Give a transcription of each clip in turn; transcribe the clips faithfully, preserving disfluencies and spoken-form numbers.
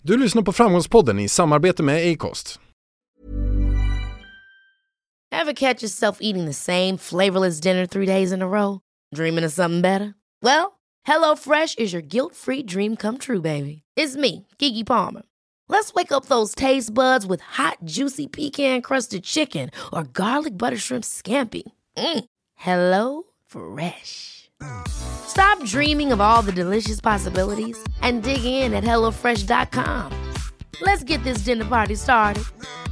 Du lyssnar på Framgångspodden i samarbete med Acast. Ever catch yourself eating the same flavorless dinner three days in a row? Dreaming of something better? Well, HelloFresh is your guilt-free dream come true, baby. It's me, Keke Palmer. Let's wake up those taste buds with hot, juicy pecan-crusted chicken or garlic butter shrimp scampi. Mm. Hello Fresh. Stop dreaming of all the delicious possibilities and dig in at hello fresh dot com. Let's get this dinner party started.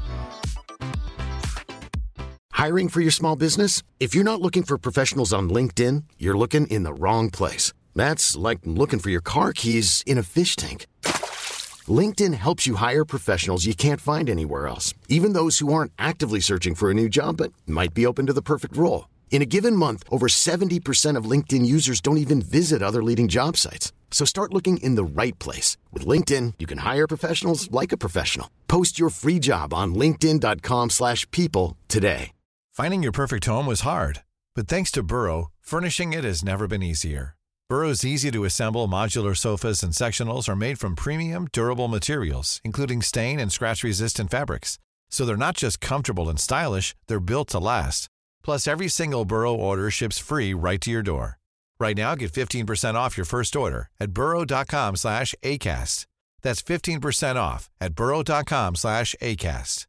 Hiring for your small business? If you're not looking for professionals on LinkedIn, you're looking in the wrong place. That's like looking for your car keys in a fish tank. LinkedIn helps you hire professionals you can't find anywhere else, even those who aren't actively searching for a new job but might be open to the perfect role. In a given month, over seventy percent of LinkedIn users don't even visit other leading job sites. So start looking in the right place. With LinkedIn, you can hire professionals like a professional. Post your free job on linkedin dot com slash people today. Finding your perfect home was hard, but thanks to Burrow, furnishing it has never been easier. Burrow's easy-to-assemble modular sofas and sectionals are made from premium, durable materials, including stain and scratch-resistant fabrics. So they're not just comfortable and stylish, they're built to last. Plus, every single Burrow order ships free right to your door. Right now, get fifteen percent off your first order at burrow dot com slash acast. That's fifteen percent off at burrow dot com slash acast.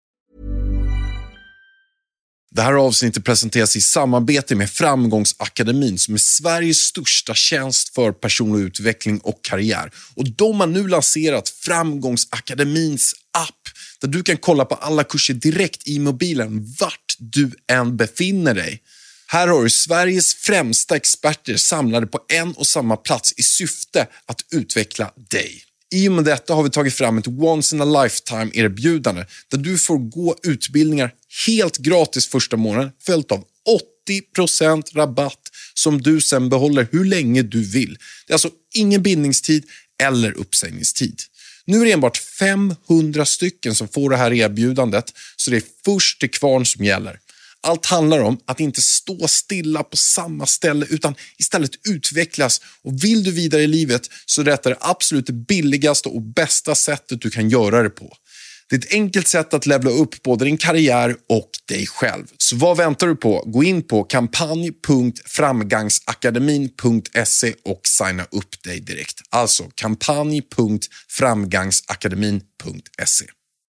Det här avsnittet presenteras i samarbete med Framgångsakademin som är Sveriges största tjänst för personlig utveckling och karriär. Och de har nu lanserat Framgångsakademins app där du kan kolla på alla kurser direkt i mobilen vart du än befinner dig. Här har du Sveriges främsta experter samlade på en och samma plats i syfte att utveckla dig. I och med detta har vi tagit fram ett once in a lifetime erbjudande där du får gå utbildningar helt gratis första månaden följt av åttio procent rabatt som du sen behåller hur länge du vill. Det är alltså ingen bindningstid eller uppsägningstid. Nu är det enbart femhundra stycken som får det här erbjudandet så det är först till kvarn som gäller. Allt handlar om att inte stå stilla på samma ställe utan istället utvecklas. Och vill du vidare i livet så är detta det absolut billigaste och bästa sättet du kan göra det på. Det är ett enkelt sätt att levla upp både din karriär och dig själv. Så vad väntar du på? Gå in på kampanj punkt framgangsakademin punkt se och signa upp dig direkt. Alltså kampanj punkt framgangsakademin punkt se.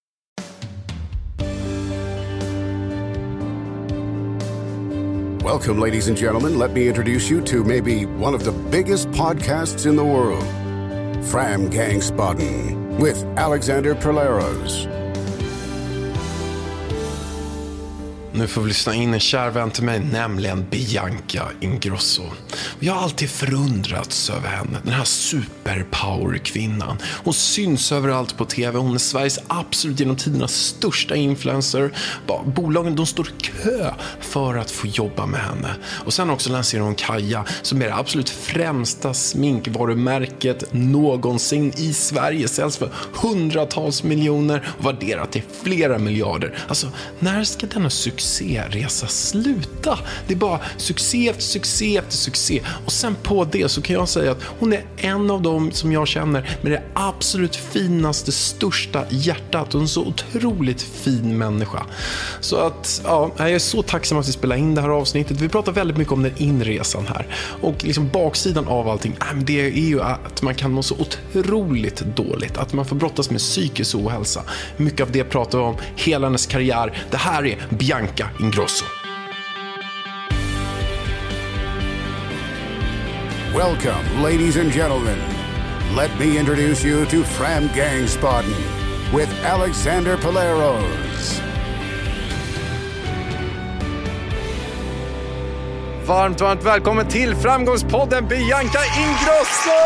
Welcome, ladies and gentlemen. Let me introduce you to maybe one of the biggest podcasts in the world, Framgångsbodden, with Alexander Perleros. Nu får vi lyssna in en kär vän till mig, nämligen Bianca Ingrosso. Jag har alltid förundrats över henne, den här superpower-kvinnan. Hon syns överallt på tv, hon är Sveriges absolut genom tidernas största influencer. Bolagen de står i kö för att få jobba med henne. Och sen också lanserar hon Kaja som är det absolut främsta sminkvarumärket någonsin i Sverige. Säljs för hundratals miljoner och värderat till flera miljarder. Alltså, när ska denna succéresa sluta? Det är bara succé efter succé efter succé. Och sen på det så kan jag säga att hon är en av dem som jag känner med det absolut finaste, största hjärtat. Hon är en så otroligt fin människa. Så att, ja, jag är så tacksam att vi spelar in det här avsnittet. Vi pratar väldigt mycket om den inresan här. Och liksom baksidan av allting, det är ju att man kan må så otroligt dåligt. Att man får brottas med psykisk ohälsa. Mycket av det pratar vi om, hela hennes karriär. Det här är Bianca Ingrosso. Welcome, ladies and gentlemen. Let me introduce you to Framgångsbodden with Alexander Perleros. Varmt, varmt välkommen till Framgångspodden Bianca Ingrosso!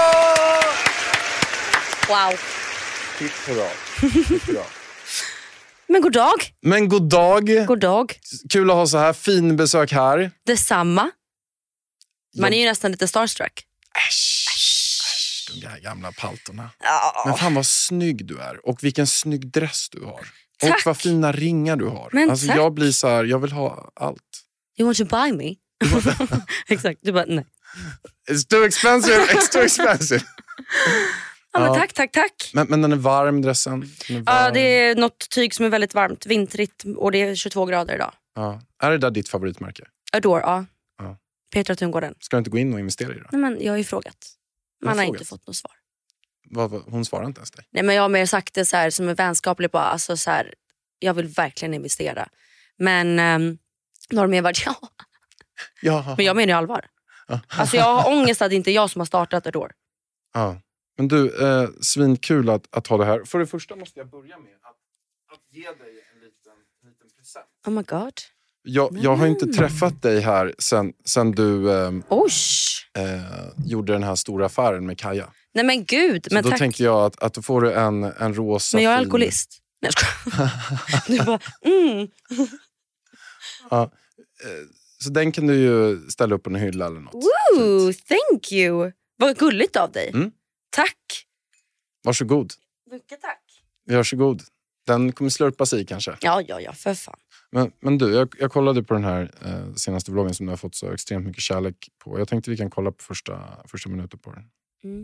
Wow. Titt på dag. Titt på dag. Men god dag. Men god dag. God dag. Kul att ha så här fin besök här. Detsamma. Man Jag... är ju nästan lite starstruck. Äsch, äsch, de där gamla paltorna. Ja. Men fan vad snygg du är. Och vilken snygg dress du har. Tack. Och vad fina ringar du har. Men alltså tack. jag blir så här, jag vill ha allt. You want to buy me? Exakt, du bara nej. It's too expensive, it's too expensive. Ja, men Ja. tack, tack, tack. Men, men den är varm, dressen? Den är varm. Ja, det är något tyg som är väldigt varmt, vintrigt, och det är tjugotvå grader idag. Ja. Är det där ditt favoritmärke? Adore, ja. Ja. Petra Tungården. Ska du inte gå in och investera i det? Nej, men jag har ju frågat. Man har frågat? inte fått något svar. Vad, vad, hon svarar inte ens dig. Nej, men jag har mer sagt det så här, som en vänskaplig bara, alltså så här, jag vill verkligen investera. Men um, då har de mer varit, ja. Ja. Men jag menar ju allvar. Alltså jag har ångest att det inte är jag som har startat Adore. Ja. Men du, eh, svinkul att, att ha det här. För det första måste jag börja med att, att ge dig en liten, en liten present. Oh my god. Jag, jag har inte träffat dig här sen, sen du eh, Oj. eh, gjorde den här stora affären med Kaja. Nej men gud, Så men då tack. tänkte jag att, att då får du en, en rosa Men jag är fin- alkoholist. Nej, jag skojar. Du bara, mm. Ja, eh, så den kan du ju ställa upp på en hylla eller något. Woo, Fint. thank you. Vad gulligt av dig. Mm. Tack. Varsågod. Mycket tack. Varsågod. Den kommer slurpas i kanske. Ja, ja, ja, för fan. Men, men du, jag, jag kollade på den här eh, senaste vloggen som du har fått så extremt mycket kärlek på. Jag tänkte vi kan kolla på första, första minuten på den. Mm.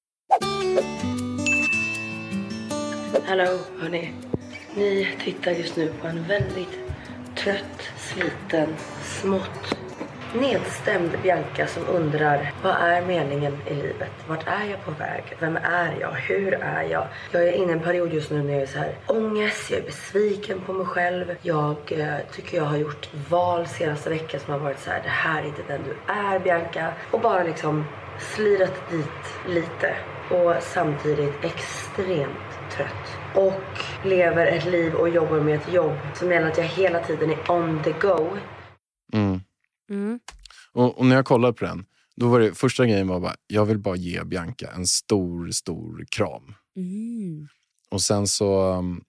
Hallå hörni, ni tittar just nu på en väldigt trött, sliten, smått nedstämd Bianca som undrar: vad är meningen i livet? Vart är jag på väg? Vem är jag? Hur är jag? Jag är inne i en period just nu när jag är så här ångest, jag är besviken på mig själv. Jag eh, tycker jag har gjort val senaste veckan som har varit så här: det här är inte den du är, Bianca. Och bara liksom slirat dit lite. Och samtidigt extremt trött. Och lever ett liv och jobbar med ett jobb som gäller att jag hela tiden är on the go. Mm. Mm. Och, och när jag kollade på den, då var det första grejen var bara, jag vill bara ge Bianca en stor, stor kram. Mm. Och sen så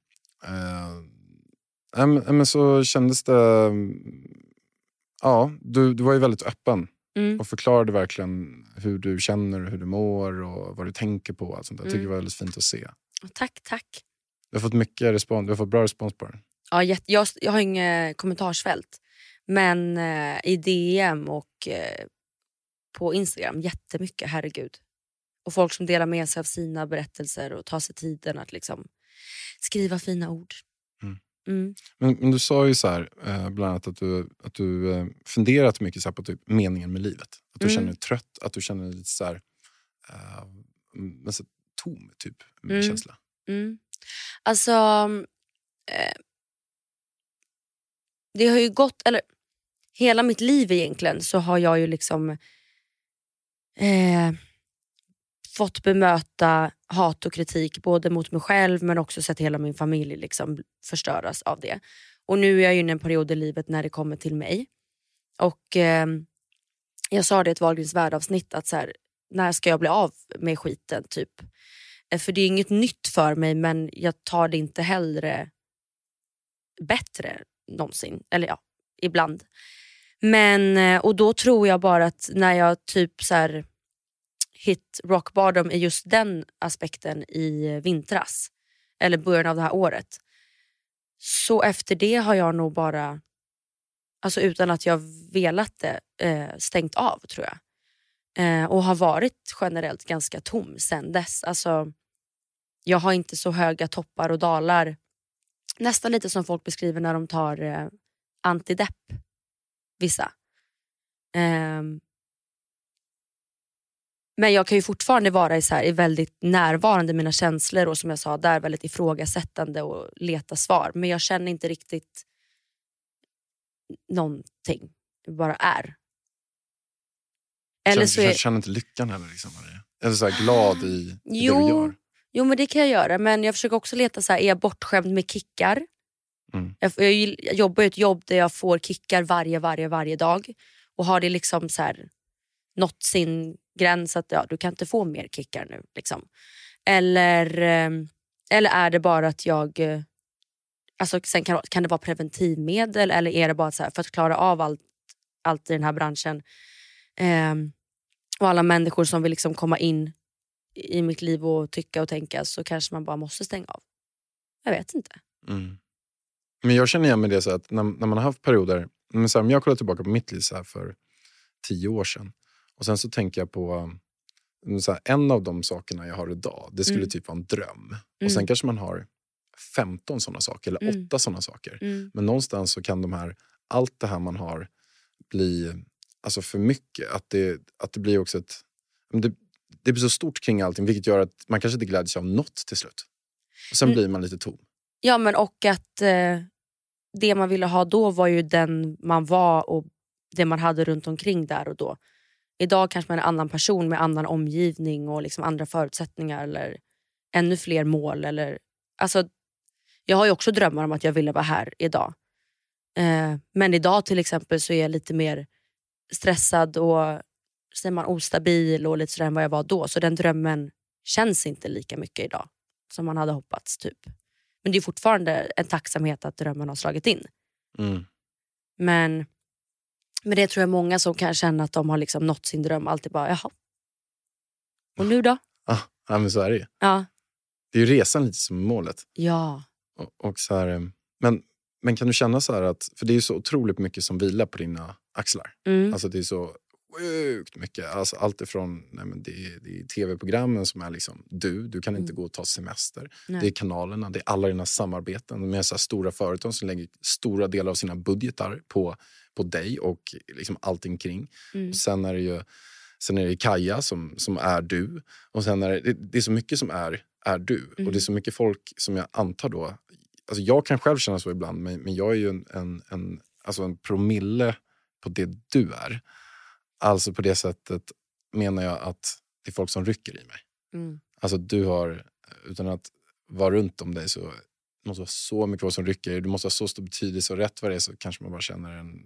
äh, äh, men så kändes det, ja, du, du var ju väldigt öppen. Mm. Och förklarade verkligen hur du känner, hur du mår och vad du tänker på. Allt sånt där. Jag tycker Mm. det var väldigt fint att se. Tack, tack. Du har fått mycket respons, du har fått bra respons på den. Ja, jätte, jag, jag har inget kommentarsfält. Men eh, i D M och eh, på Instagram jättemycket, herregud. Och folk som delar med sig av sina berättelser och tar sig tiden att liksom skriva fina ord. Mm. Mm. Men, men du sa ju så här, eh, bland annat att du, att du eh, funderat mycket så här på typ meningen med livet. Att du Mm. känner dig trött, att du känner dig lite så här, eh, men så tom typ, med Mm. känsla. Mm. Alltså, eh, det har ju gått, eller hela mitt liv egentligen så har jag ju liksom eh, fått bemöta hat och kritik både mot mig själv men också sett hela min familj liksom förstöras av det. Och nu är jag inne i en period i livet när det kommer till mig. Och eh, jag sa det i ett Wahlgrens värld-avsnitt att så här, när ska jag bli av med skiten typ. För det är inget nytt för mig, men jag tar det inte hellre bättre någonsin. Eller ja, ibland. Men, och då tror jag bara att när jag typ så här hit rock bottom i just den aspekten i vintras. Eller början av det här året. Så efter det har jag nog bara, alltså utan att jag velat det, eh, stängt av tror jag. Eh, och har varit generellt ganska tom sen dess. Alltså, jag har inte så höga toppar och dalar. Nästan lite som folk beskriver när de tar eh, antidepp. Vissa. Eh, men jag kan ju fortfarande vara i, så här, i väldigt närvarande mina känslor. Och som jag sa där, väldigt ifrågasättande och leta svar. Men jag känner inte riktigt någonting. Det bara är. Eller Känner, så du är... känner inte lyckan heller liksom, Maria? Eller så här glad i, i Jo. det du gör? Jo, men det kan jag göra. Men jag försöker också leta så här, är jag bortskämd med kickar? Mm. Jag, jag, jag jobbar i ett jobb där jag får kickar varje, varje, varje dag. Och har det liksom så här nått sin gräns att ja, du kan inte få mer kickar nu. Liksom. Eller, eller är det bara att jag... Alltså, sen kan, kan det vara preventivmedel eller är det bara så här, för att klara av allt, allt i den här branschen. Eh, och alla människor som vill liksom komma in i mitt liv och tycka och tänka, så kanske man bara måste stänga av. Jag vet inte. Mm. Men jag känner igen med det så att när, när man har haft perioder, men så här, om jag kollar tillbaka på mitt liv så här för tio år sedan och sen så tänker jag på så här, en av de sakerna jag har idag, det skulle Mm. typ vara en dröm. Mm. Och sen kanske man har femton sådana saker eller Mm. åtta sådana saker. Mm. Men någonstans så kan de här, allt det här man har bli alltså för mycket. Att det, att det blir också ett... Det, det blir så stort kring allting, vilket gör att man kanske inte glädjer sig av något till slut. Och sen Mm. blir man lite tom. Ja, men och att eh, det man ville ha då var ju den man var och det man hade runt omkring där och då. Idag kanske man är en annan person med annan omgivning och liksom andra förutsättningar eller ännu fler mål. Eller, alltså, jag har ju också drömmar om att jag ville vara här idag. Eh, men idag till exempel så är jag lite mer stressad och säger man, ostabil och lite sådär än vad jag var då. Så den drömmen känns inte lika mycket idag som man hade hoppats typ. Men det är fortfarande en tacksamhet att drömmen har slagit in. Mm. Men, men det tror jag många som kan känna att de har liksom nått sin dröm. Alltid bara, jaha. Och nu då? Ah, ja, men så är det ju. Ja. Det är ju resan lite som målet. Ja. Och, och så här, eh, men, men kan du känna så här att, för det är ju så otroligt mycket som vilar på dina axlar. Mm. Alltså det är så sjukt mycket. Alltså allt ifrån, nej men det, är, det är tv-programmen som är liksom du, du kan inte Mm. gå och ta semester. Nej. Det är kanalerna, det är alla dina samarbeten med så här stora företag som lägger stora delar av sina budgetar på, på dig och liksom allting kring. Mm. Och sen är det ju sen är det Kaja som, som är du. Och sen är det, det, det är så mycket som är, är du. Mm. Och det är så mycket folk som jag antar då. Alltså jag kan själv känna så ibland, men, men jag är ju en, en, en, alltså en promille på det du är. Alltså på det sättet menar jag att det är folk som rycker i mig. Mm. Alltså du har, utan att vara runt om dig så det måste vara så mycket folk som rycker i dig. Du måste ha så stor betydelse och rätt vad det är så kanske man bara känner en...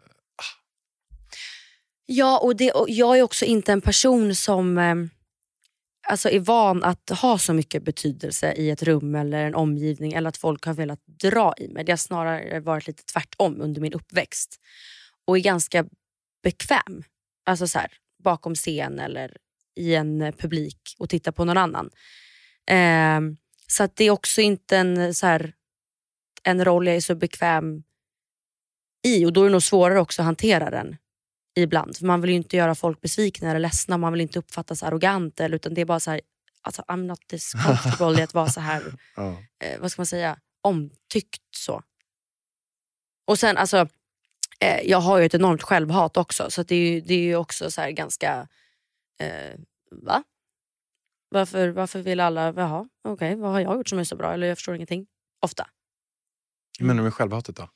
Ja, och, det, och jag är också inte en person som eh, alltså är van att ha så mycket betydelse i ett rum eller en omgivning. Eller att folk har velat dra i mig. Det har snarare varit lite tvärtom under min uppväxt. Och är ganska bekväm. Alltså så här, bakom scen eller i en publik och titta på någon annan. Eh, så att det är också inte en, så här, en roll jag är så bekväm i. Och då är det nog svårare också att hantera den ibland. För man vill ju inte göra folk besvikna eller ledsna. Man vill inte uppfattas arrogant. Eller, utan det är bara så här, alltså, I'm not this comfortable i att vara så här, Ja. eh, vad ska man säga, omtyckt så. Och sen alltså, eh, jag har ju ett enormt självhat också. Så att det är ju, det är ju också så här ganska, eh, va? Varför, varför vill alla, jaha, okej, okay, vad har jag gjort som är så bra? Eller jag förstår ingenting. Ofta. Hur menar du med självhatet då?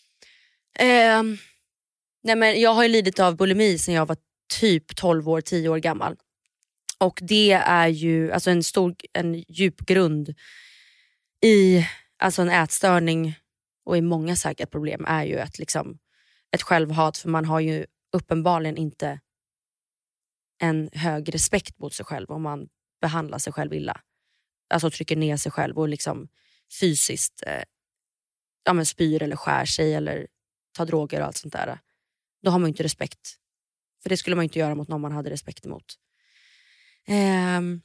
Eh, nej men jag har ju lidit av bulimi sedan jag var typ tolv år, tio år gammal. Och det är ju alltså en stor, en djup grund i alltså en ätstörning och i många säkert problem är ju ett, liksom, ett självhat. För man har ju uppenbarligen inte en hög respekt mot sig själv om man behandlar sig själv illa. Alltså trycker ner sig själv och liksom fysiskt eh, ja, men spyr eller skär sig eller tar droger och allt sånt där. Då har man ju inte respekt. För det skulle man ju inte göra mot någon man hade respekt emot. Ehm.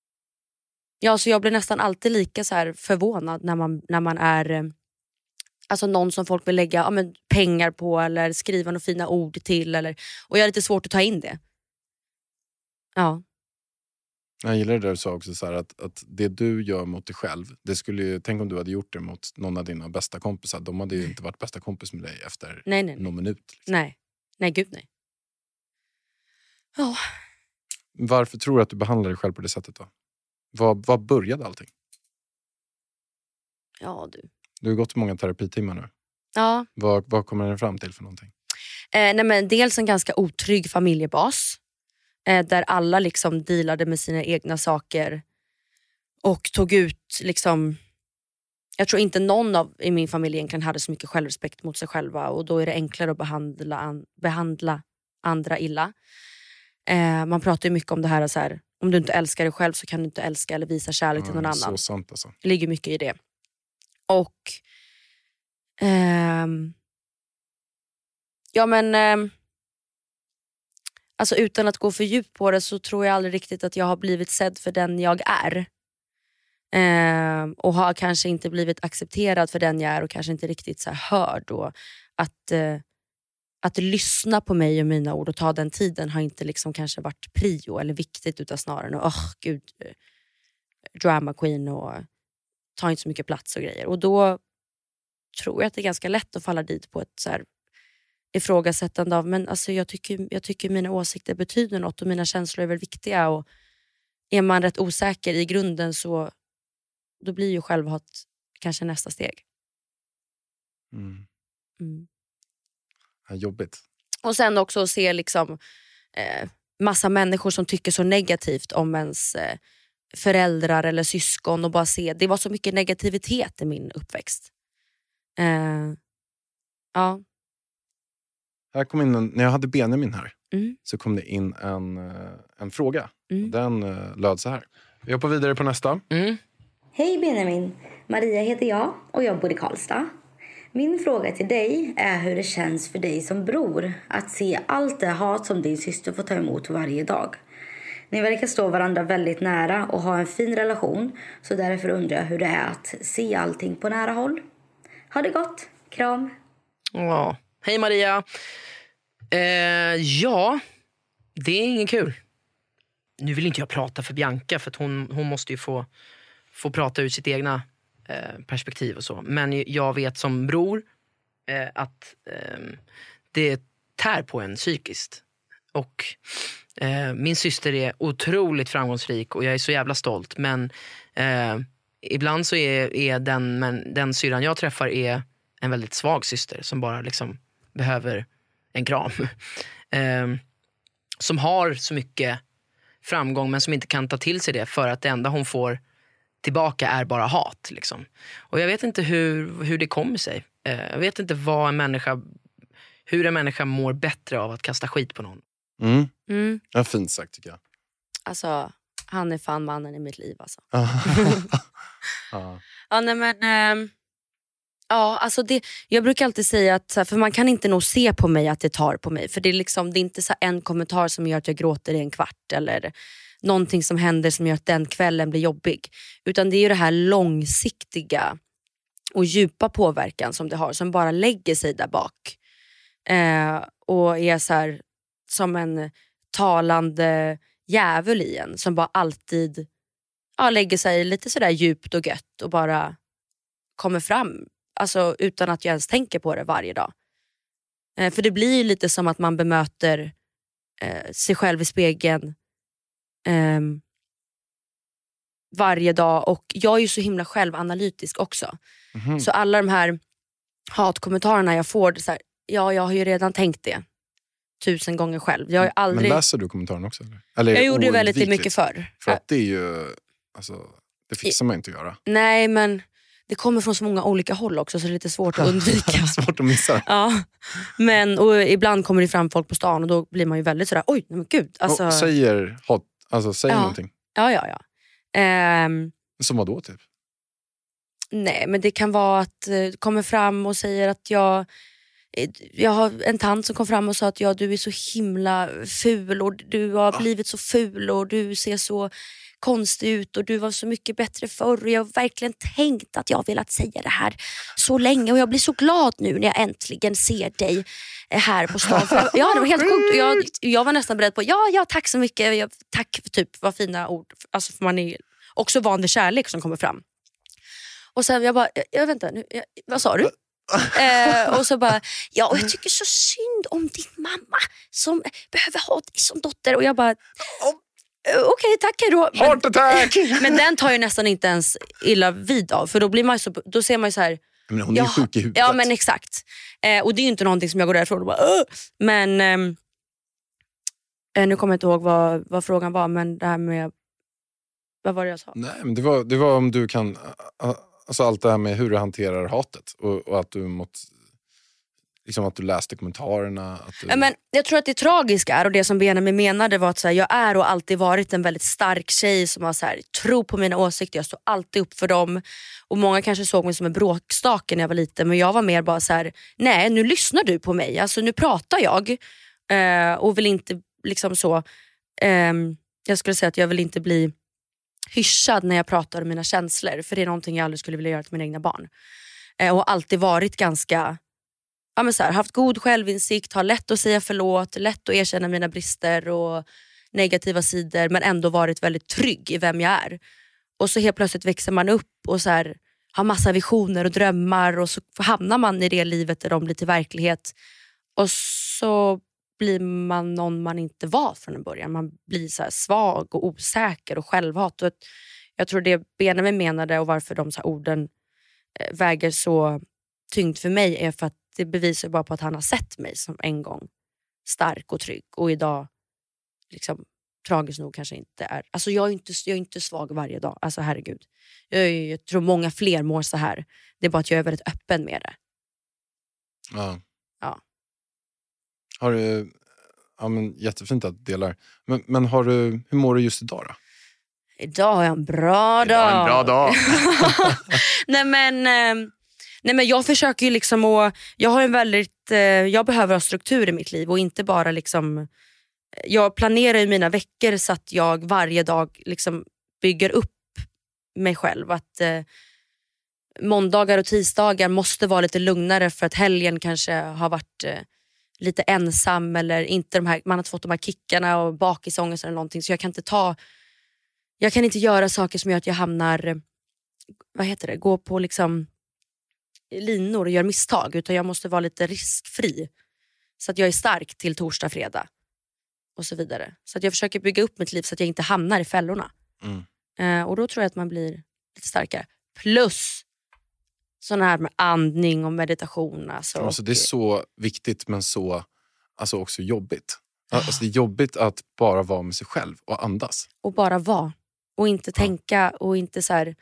Ja, så jag blir nästan alltid lika så här förvånad när man, när man är eh, alltså någon som folk vill lägga ja, men pengar på eller skriva några fina ord till. Eller, och jag har lite svårt att ta in det. Ja. Jag gillar det där du sa också så här, att, att det du gör mot dig själv, det skulle ju, tänk om du hade gjort det mot någon av dina bästa kompisar, de hade ju inte varit bästa kompis med dig efter nej, nej, nej. någon minut. Liksom. Nej, nej gud nej. Ja. Varför tror du att du behandlar dig själv på det sättet då? Vad, vad började allting? Ja du. Du har gått många terapitimmar nu. Ja. Vad, vad kommer den fram till för någonting? Eh, nej men dels en ganska otrygg familjebas. Eh, där alla liksom dealade med sina egna saker. Och tog ut liksom... Jag tror inte någon av i min familj egentligen hade så mycket självrespekt mot sig själva. Och då är det enklare att behandla, an, behandla andra illa. Eh, man pratar ju mycket om det här, så här. Om du inte älskar dig själv så kan du inte älska eller visa kärlek till någon Ja, annan. så sant alltså. Det ligger mycket i det. Och... Ehm, ja men... Ehm, alltså utan att gå för djupt på det så tror jag aldrig riktigt att jag har blivit sedd för den jag är. Ehm, och har kanske inte blivit accepterad för den jag är och kanske inte riktigt så här hörd. Och att, eh, att lyssna på mig och mina ord och ta den tiden har inte liksom kanske varit prio eller viktigt, utan snarare åh oh, gud, drama queen och tar inte så mycket plats och grejer. Och då tror jag att det är ganska lätt att falla dit på ett så här ifrågasättande av, men alltså jag tycker, jag tycker mina åsikter betyder något och mina känslor är väl viktiga, och är man rätt osäker i grunden så då blir ju självhat kanske nästa steg. Mm. Mm. Ja, jobbigt. Och sen också att se liksom eh, massa människor som tycker så negativt om ens eh, föräldrar eller syskon, och bara se, det var så mycket negativitet i min uppväxt. Eh, ja. Här kom in en, när jag hade Benjamin här Mm. så kom det in en, en fråga. Mm. Den uh, löd så här. Vi hoppar vidare på nästa. Mm. Hej Benjamin, Maria heter jag och jag bor i Karlstad. Min fråga till dig är hur det känns för dig som bror att se allt det hat som din syster får ta emot varje dag. Ni verkar stå varandra väldigt nära och ha en fin relation, så därför undrar jag hur det är att se allting på nära håll. Ha det gott, kram. Ja. Hej Maria. Eh, ja, det är ingen kul. Nu vill inte jag prata för Bianca, för att hon, hon måste ju få, få prata ur sitt egna eh, perspektiv och så. Men jag vet som bror eh, att eh, det tär på en psykiskt. Och eh, min syster är otroligt framgångsrik och jag är så jävla stolt. Men eh, ibland så är, är den, men den syrran jag träffar är en väldigt svag syster som bara liksom behöver en kram. Eh, som har så mycket framgång men som inte kan ta till sig det, för att det enda hon får tillbaka är bara hat liksom. Och jag vet inte hur, hur det kommer sig. Eh, jag vet inte vad en människa, hur en människa mår bättre av att kasta skit på någon. Mm. Mm. Ja, fint sagt tycker jag. Alltså, han är fan mannen i mitt liv alltså. Ja. Ja, nej men ähm, ja, alltså det, jag brukar alltid säga att så här, för man kan inte nog se på mig att det tar på mig, för det är liksom, det är inte så här en kommentar som gör att jag gråter i en kvart eller någonting som händer som gör att den kvällen blir jobbig, utan det är ju det här långsiktiga och djupa påverkan som det har, som bara lägger sig där bak eh, och är så här som en talande djävul i en, som bara alltid ja, lägger sig lite sådär djupt och gött och bara kommer fram, alltså utan att jag ens tänker på det varje dag. Eh, för det blir ju lite som att man bemöter eh, sig själv i spegeln eh, varje dag, och jag är ju så himla självanalytisk också. Mm-hmm. Så alla de här hatkommentarerna jag får, så här, ja, jag har ju redan tänkt det tusen gånger själv. Jag har aldrig... Men läser du kommentarerna också? Eller? Eller jag gjorde väldigt mycket förr. För att det är ju, alltså, det fixar man inte att göra. Nej, men det kommer från så många olika håll också, så det är lite svårt att undvika. Svårt att missa. Ja, men och ibland kommer det fram folk på stan och då blir man ju väldigt sådär, oj, men gud. Alltså... Och säger hat, alltså säger ja. någonting. Ja, ja, ja. Ehm... Som vad då typ? Nej, men det kan vara att eh, kommer fram och säger att jag jag har en tant som kom fram och sa att ja, du är så himla ful och du har ah. blivit så ful och du ser så konstig ut och du var så mycket bättre förr, och jag har verkligen tänkt att jag har velat säga det här så länge, och jag blir så glad nu när jag äntligen ser dig här på stan. För, ja, det var helt sjukt, och jag, jag var nästan beredd på ja, ja, tack så mycket, jag, tack för typ, vad fina ord, alltså för man är också van vid kärlek som kommer fram. Och sen jag bara, jag, jag vänta nu, jag, vad sa du? eh, och så bara, ja, och jag tycker så synd om din mamma som behöver ha dig som dotter, och jag bara okej, okay, tack då. Men, Heart attack! Men den tar ju nästan inte ens illa vid av, för då blir man så, då ser man ju så här. Men hon är ju sjuk i huvudet. Ja, men exakt. Eh, och det är ju inte någonting som jag går därifrån och bara Åh! Men eh, nu kommer jag inte ihåg vad, vad frågan var, men det här med, vad var det jag sa? Nej, men det var, det var om du kan, alltså allt det här med hur du hanterar hatet och, och att du mått, liksom att du läste kommentarerna. Att du... ja, men jag tror att det tragiska är, och det som Benjamin menade var att så här, jag är och alltid varit en väldigt stark tjej som har så här, tro på mina åsikter, jag står alltid upp för dem, och många kanske såg mig som en bråkstake när jag var liten, men jag var mer bara så här: nej, nu lyssnar du på mig, alltså nu pratar jag eh, och vill inte liksom så eh, jag skulle säga att jag vill inte bli hyschad när jag pratar om mina känslor, för det är någonting jag aldrig skulle vilja göra till mina egna barn, eh, och alltid varit ganska ja, men så här, haft god självinsikt, har lätt att säga förlåt, lätt att erkänna mina brister och negativa sidor, men ändå varit väldigt trygg i vem jag är. Och så helt plötsligt växer man upp och så här, har massa visioner och drömmar, och så hamnar man i det livet där de blir till verklighet. Och så blir man någon man inte var från en början. Man blir så här svag och osäker och självhat. Och jag tror det Benjamin menade och varför de så här orden eh, väger så tyngd för mig är för att det bevisar bara på att han har sett mig som en gång stark och trygg. Och idag liksom tragiskt nog kanske inte är. Alltså jag är inte, jag är inte svag varje dag. Alltså herregud. Jag, är, jag tror många fler mår så här. Det är bara att jag är väldigt öppen med det. Ja. Ja. Har du, ja men jättefint att du delar. Men, men har du, hur mår du just idag då? Idag har jag en bra Idag dag. är en bra dag. nej men eh, nej men jag försöker ju liksom att, jag har en väldigt eh, jag behöver ha struktur i mitt liv och inte bara liksom, jag planerar ju mina veckor så att jag varje dag liksom bygger upp mig själv, att eh, måndagar och tisdagar måste vara lite lugnare för att helgen kanske har varit eh, lite ensam eller inte de här, man har inte fått de här kickarna och bakisångest eller någonting, så jag kan inte ta jag kan inte göra saker som gör att jag hamnar, vad heter det, gå på liksom linor och gör misstag, utan jag måste vara lite riskfri så att jag är stark till torsdag, fredag och så vidare. Så att jag försöker bygga upp mitt liv så att jag inte hamnar i fällorna. Mm. Eh, och då tror jag att man blir lite starkare. Plus sån här med andning och meditation. Alltså, alltså det är så viktigt men så alltså också jobbigt. Alltså det är jobbigt att bara vara med sig själv och andas. Och bara vara. Och inte ja. tänka och inte så här...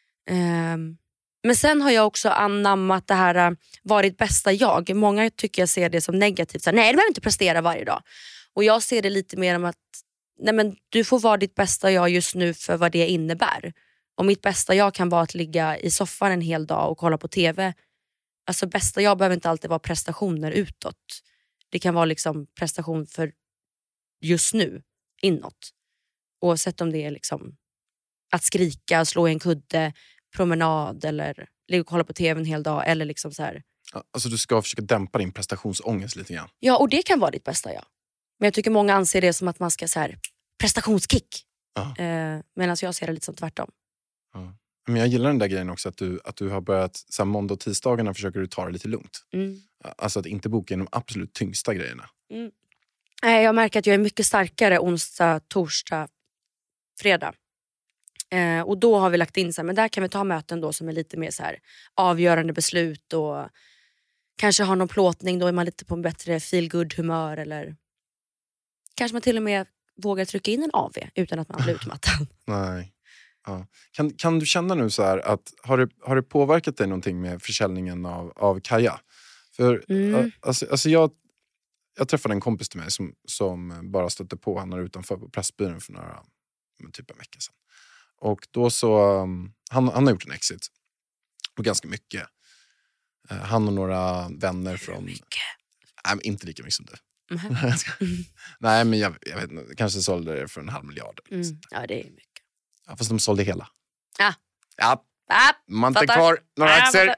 Ehm, men sen har jag också anammat det här uh, varit bästa jag. Många tycker jag ser det som negativt. Så här, nej, du behöver inte prestera varje dag. Och jag ser det lite mer om att nej, men du får vara ditt bästa jag just nu för vad det innebär. Och mitt bästa jag kan vara att ligga i soffan en hel dag och kolla på tv. Alltså bästa jag behöver inte alltid vara prestationer utåt. Det kan vara liksom prestation för just nu, inåt. Oavsett om det är liksom att skrika, slå i en kudde, promenad eller ligga och kolla på tv en hel dag. Eller liksom så här. Alltså du ska försöka dämpa din prestationsångest lite grann. Ja, och det kan vara ditt bästa jag. Men jag tycker många anser det som att man ska så här, prestationskick. Eh, medan jag ser det lite som tvärtom. Ja. Men jag gillar den där grejen också att du, att du har börjat, så här, måndag och tisdagarna försöker du ta det lite lugnt. Mm. Alltså att inte boka in de absolut tyngsta grejerna. Mm. Jag märker att jag är mycket starkare onsdag, torsdag, fredag. Eh, och då har vi lagt in så här, men där kan vi ta möten då som är lite mer så här avgörande beslut och kanske ha någon plåtning, då är man lite på en bättre feel good humör, eller kanske man till och med vågar trycka in en A V utan att man blir utmattad. Nej. Ja. Kan, kan du känna nu så här att har det, har det påverkat dig någonting med försäljningen av, av Kaja? För Mm. alltså, alltså jag, jag träffade en kompis till mig som, som bara stötte på han utanför på Pressbyrån för några, typ en vecka sedan. Och då så, han, han har gjort en exit. Och ganska mycket. Uh, han och några vänner från... Mycket? Nej, men inte lika mycket som du. Mm. Nej, men jag, jag vet inte. Kanske sålde det för en halv miljard. Mm. Ja, det är mycket. Ja, fast de sålde hela. Ah. Ja. Ah, man tar kvar några ah, aktier.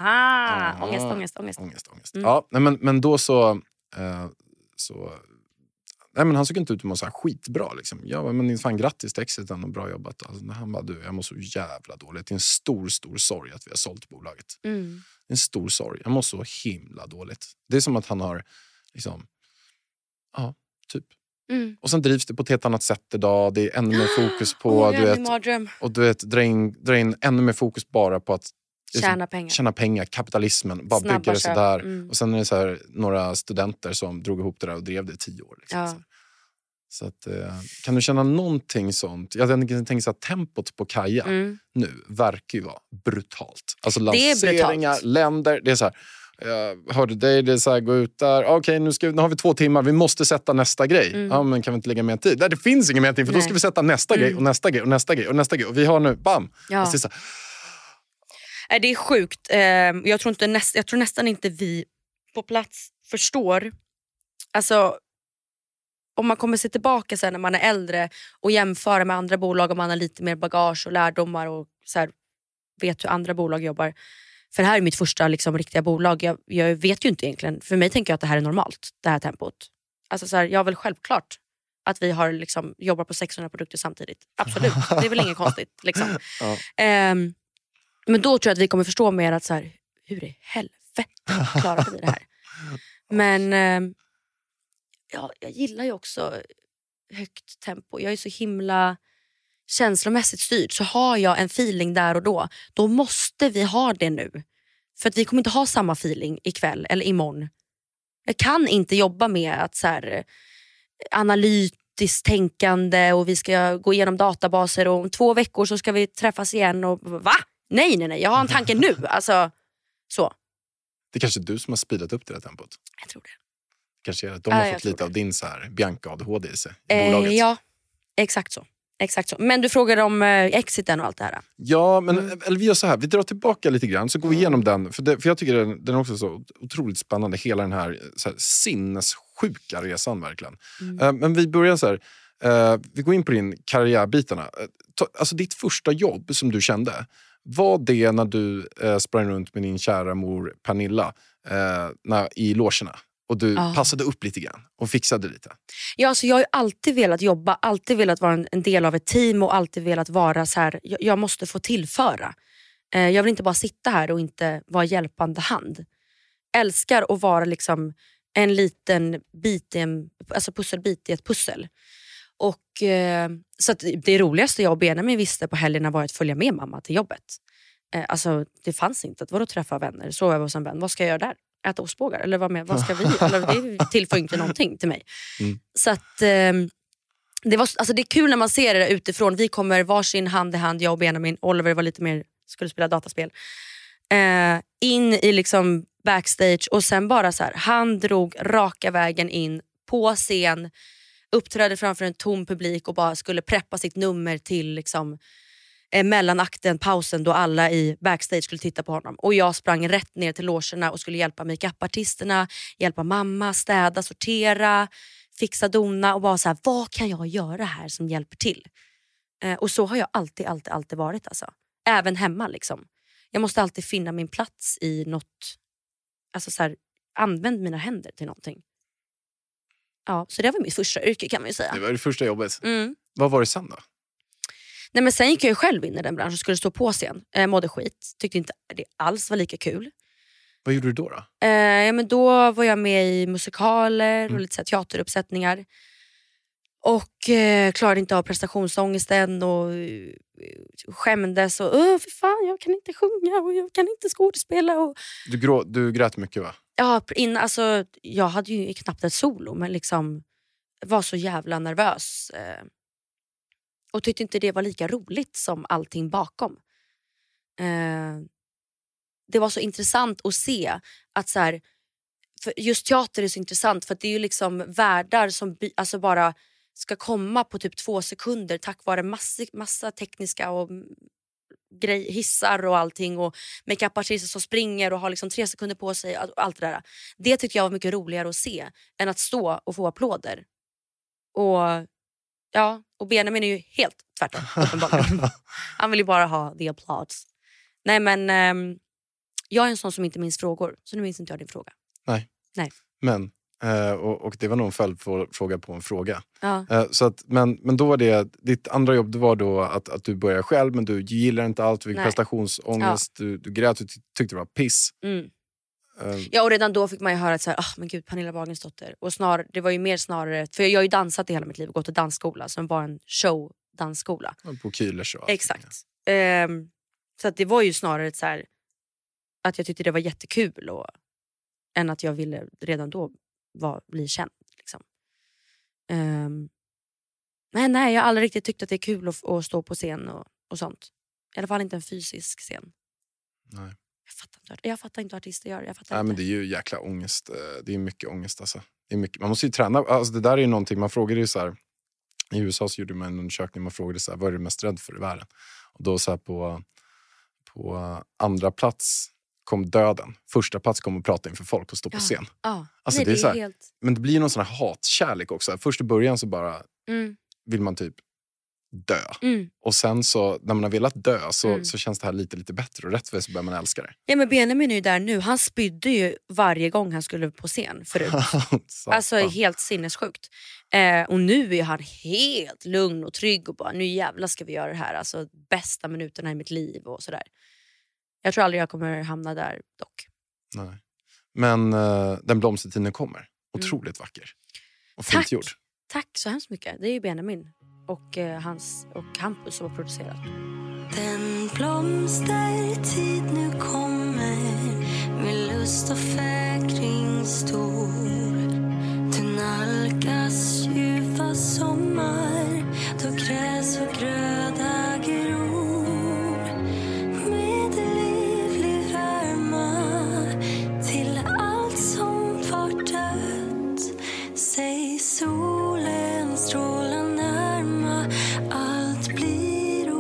Aha. Ah. Ångest, ångest, ångest. ångest, ångest. Mm. Ja, nej, men, men då så... Uh, så nej, men han såg inte ut att må så här skitbra. Liksom. Ja, men fan grattis till exiten och bra jobbat. Alltså, han bara, du, jag mår så jävla dåligt. Det är en stor, stor sorg att vi har sålt bolaget. Mm. Det är en stor sorg. Jag mår så himla dåligt. Det är som att han har liksom... Ja, typ. Mm. Och sen drivs det på ett helt annat sätt idag. Det är ännu mer fokus på... Oh, du vet, och du vet, dra in, dra in ännu mer fokus bara på att tjäna pengar. Tjäna pengar, kapitalismen. Bara Snabba bygga det köp. sådär. Mm. Och sen är det så här, några studenter som drog ihop det där och drev det i tio år. Liksom. Ja. Så att, eh, kan du känna någonting sånt? Jag tänker så att tempot på Kaja Mm. nu verkar ju vara brutalt. Alltså Det är lanseringar, brutalt. länder. Det är så här, jag hörde dig, det är så här, gå ut där. Okej, okay, nu, ska, nu har vi två timmar. Vi måste sätta nästa grej. Mm. Ja, men kan vi inte lägga mer tid? Nej, det finns ingen mer tid. För Nej. då ska vi sätta nästa Mm. grej och nästa grej och nästa grej och nästa grej. Och vi har nu, bam! Ja. Alltså, det är så här, Det är sjukt. Jag tror, inte näst, jag tror nästan inte vi på plats förstår. Alltså, om man kommer se tillbaka sen när man är äldre och jämföra med andra bolag, om man har lite mer bagage och lärdomar och så här, vet hur andra bolag jobbar. För det här är mitt första liksom, riktiga bolag. Jag, jag vet ju inte egentligen. För mig tänker jag att det här är normalt, det här tempot. Alltså så här, jag vill självklart att vi har liksom, jobbar på sexhundra produkter samtidigt. Absolut, det är väl inget konstigt. Liksom. Ja. Um, men då tror jag att vi kommer förstå mer att så här, hur i helvete klarar vi det här? Men um, ja, jag gillar ju också högt tempo. Jag är så himla känslomässigt styrd. Så har jag en feeling där och då, då måste vi ha det nu. För att vi kommer inte ha samma feeling ikväll eller imorgon. Jag kan inte jobba med att så här, analytiskt tänkande och vi ska gå igenom databaser och om två veckor så ska vi träffas igen och va? Nej, nej, nej. Jag har en tanke nu. Alltså, så. Det är kanske du som har speedat upp det här tempot. Jag tror det. Kanske är att de har ja, fått lite det. av din så här Bianca A D H D i sig. I eh, bolaget. Ja, exakt så. Exakt så. Men du frågade om eh, exiten och allt det här. Ja, men mm. eller vi gör så här. Vi drar tillbaka lite grann så går vi igenom den. För, det, för jag tycker den, den är också så otroligt spännande. Hela den här, så här sinnessjuka resan verkligen. Mm. Uh, men vi börjar så här. Uh, vi går in på din karriärbitarna. Uh, ta, alltså ditt första jobb som du kände. Var det när du uh, sprang runt med din kära mor Pernilla uh, när, i logerna? Och du ah. passade upp lite grann och fixade lite. Ja, alltså jag har ju alltid velat jobba, alltid velat vara en, en del av ett team och alltid velat vara så här. Jag, jag måste få tillföra. Eh, jag vill inte bara sitta här och inte vara hjälpande hand. Älskar att vara liksom en liten bit i en, alltså pusselbit i ett pussel. Och eh, så att det roligaste jag och Benjamin visste på helgerna var att följa med mamma till jobbet. Eh, alltså det fanns inte att vara att träffa vänner, sova hos en vän. Vad ska jag göra där? Äta ostbågar eller vad, med, vad ska vi eller det tillför inte någonting till mig. Mm. Så att eh, det, var, alltså det är kul när man ser det utifrån. Vi kommer varsin hand i hand, jag och Benjamin. Oliver var lite mer, skulle spela dataspel. Eh, in i liksom backstage och sen bara så här, han drog raka vägen in på scen, uppträdde framför en tom publik och bara skulle preppa sitt nummer till liksom mellanakten, pausen då alla i backstage skulle titta på honom. Och jag sprang rätt ner till logerna och skulle hjälpa make-up-artisterna, hjälpa mamma, städa, sortera, fixa dona och bara så här, vad kan jag göra här som hjälper till? Eh, och så har jag alltid, alltid, alltid varit alltså. Även hemma liksom. Jag måste alltid finna min plats i något, alltså så här, använd mina händer till någonting. Ja, så det var mitt första yrke kan man ju säga. Det var det första jobbet. Mm. Vad var det sen då? Nej, men sen gick jag ju själv in i den branschen och skulle stå på scen. Eh, mådde skit. Tyckte inte det alls var lika kul. Vad gjorde du då då? Eh, ja, men då var jag med i musikaler mm. och lite så här, teateruppsättningar. Och eh, klarade inte av prestationsångesten och uh, skämdes. Och uh, för fan, jag kan inte sjunga och jag kan inte skådespela. Och... Du, grå, du grät mycket va? Ja, in, alltså, jag hade ju knappt ett solo men liksom var så jävla nervös. Eh, Och tyckte inte det var lika roligt som allting bakom. Eh, det var så intressant att se att så här, för just teater är så intressant för att det är ju liksom världar som by, alltså bara ska komma på typ två sekunder tack vare massa, massa tekniska och grej, hissar och allting och make-up-artister som springer och har liksom tre sekunder på sig och allt det där. Det tyckte jag var mycket roligare att se än att stå och få applåder. Och ja, och Benjamin är ju helt tvärtom. Han vill ju bara ha the applause. Nej men um, jag är en sån som inte minns frågor. Så nu minns inte jag din fråga. Nej. Nej. Men, uh, och, och det var nog en följdfråga på en fråga. Ja. Uh, så att, men, men då var det, ditt andra jobb det var då att, att du började själv. Men du gillar inte allt, du fick prestationsångest. Ja. Du, du grät, du tyckte det var piss. Mm. Ja, och redan då fick man ju höra att så här, oh, men gud, Pernilla Wagensdotter. Och snar, det var ju mer snarare, för jag har ju dansat i hela mitt liv och gått till dansskola som var en showdansskola. På Kylers och allt. Exakt. Um, så att det var ju snarare så här, att jag tyckte det var jättekul och, än att jag ville redan då var, bli känd. Liksom. Um, men nej, jag har aldrig riktigt tyckt att det är kul att, att stå på scen och, och sånt. I alla fall inte en fysisk scen. Nej. Jag fattar inte, jag fattar inte vad artister gör. Jag fattar Nej, inte. men det är ju jäkla ångest. Det är mycket ångest alltså. Det är mycket. Man måste ju träna. Alltså, det där är ju någonting. Man frågade ju så här. I U S A så gjorde man en undersökning. Man frågade så här. Vad är du mest rädd för i världen? Och då så här på, på andra plats kom döden. Första plats kom att prata inför folk och stå på ja. scen. Ja. Alltså, Nej, det är så här, helt... Men det blir ju någon sån här hatkärlek också. Först i början så bara mm. vill man typ dö. Mm. Och sen så, när man har velat dö så, Mm. så känns det här lite, lite bättre. Och rätt för så börjar man älska det. Ja, men Benjamin är ju där nu. Han spydde ju varje gång han skulle på scen förut. Alltså helt sinnessjukt. Eh, och nu är han helt lugn och trygg och bara, nu jävlar ska vi göra det här. Alltså bästa minuterna i mitt liv och sådär. Jag tror aldrig jag kommer hamna där dock. Nej. Men uh, den blomstertiden kommer. Otroligt mm. vacker. Och fint Tack. gjord. Tack så hemskt mycket. Det är ju Benjamin och, eh, hans, och Hampus som har producerat. Den blomstertid nu kommer med lust och fäkring stor. Du nalkas ljuva sommar då gräs och gröda gror. Med livlig värma till allt som var dött. Säg solen strålar närma, allt blir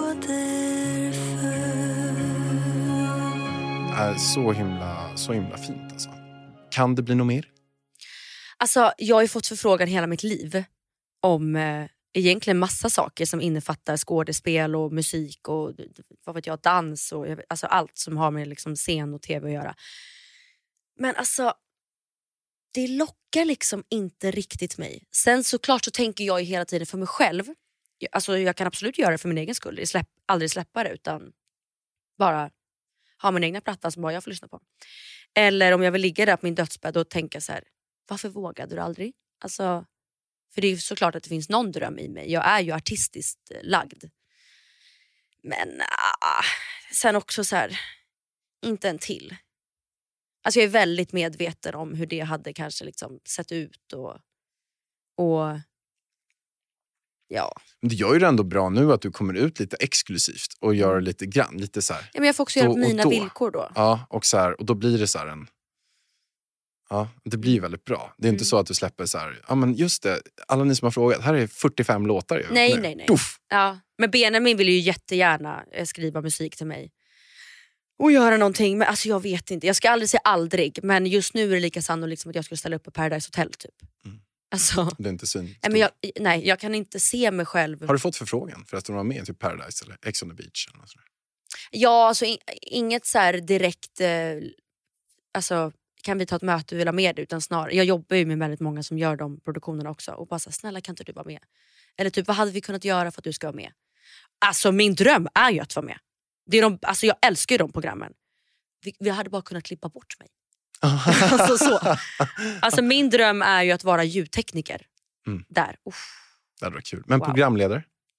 Är så himla, så himla fint alltså. Kan det bli något mer? Alltså, jag har ju fått förfrågan hela mitt liv om eh, egentligen massa saker som innefattar skådespel och musik och vad vet jag, dans och alltså allt som har med liksom scen och tv att göra. Men alltså, det lockar liksom inte riktigt mig. Sen såklart så tänker jag ju hela tiden för mig själv. Alltså jag kan absolut göra det för min egen skull. Jag släpp, aldrig släppa det utan bara ha min egna platta som bara jag får lyssna på. Eller om jag vill ligga där på min dödsbädd och tänka så här, varför vågade du aldrig? Alltså, för det är ju såklart att det finns någon dröm i mig. Jag är ju artistiskt lagd. Men ah, sen också så här, inte en till. Alltså jag är väldigt medveten om hur det hade kanske liksom sett ut och, och ja. Men det gör ju det ändå bra nu att du kommer ut lite exklusivt och gör lite grann, lite så här. Ja, men jag får också göra på mina då, villkor då. Ja, och så här, och då blir det så här en ja, det blir väldigt bra. Det är inte mm. så att du släpper så här, ja men just det, alla ni som har frågat, här är fyrtiofem låtar ju. Nej, nu. nej, nej. Puff. Ja, men Benjamin vill ju jättegärna skriva musik till mig. Och göra någonting, men alltså jag vet inte. Jag ska aldrig säga aldrig, men just nu är det lika sannolikt som att jag skulle ställa upp på Paradise Hotel typ. Mm. Alltså, det är inte syn. Nej, men jag, nej, jag kan inte se mig själv. Har du fått förfrågan för att du var med till Paradise eller Ex on the Beach? Eller sådär? Ja, alltså in, inget så här direkt, eh, alltså kan vi ta ett möte och vill ha med det, utan snarare, jag jobbar ju med väldigt många som gör de produktionerna också och bara så här, snälla kan inte du vara med? Eller typ, vad hade vi kunnat göra för att du ska vara med? Alltså min dröm är ju att vara med. Det är de, alltså jag älskar ju de programmen. Vi, vi hade bara kunnat klippa bort mig. alltså så. Alltså min dröm är ju att vara ljudtekniker. Mm. Där. Uff. Det hade varit kul. Men wow. programledare?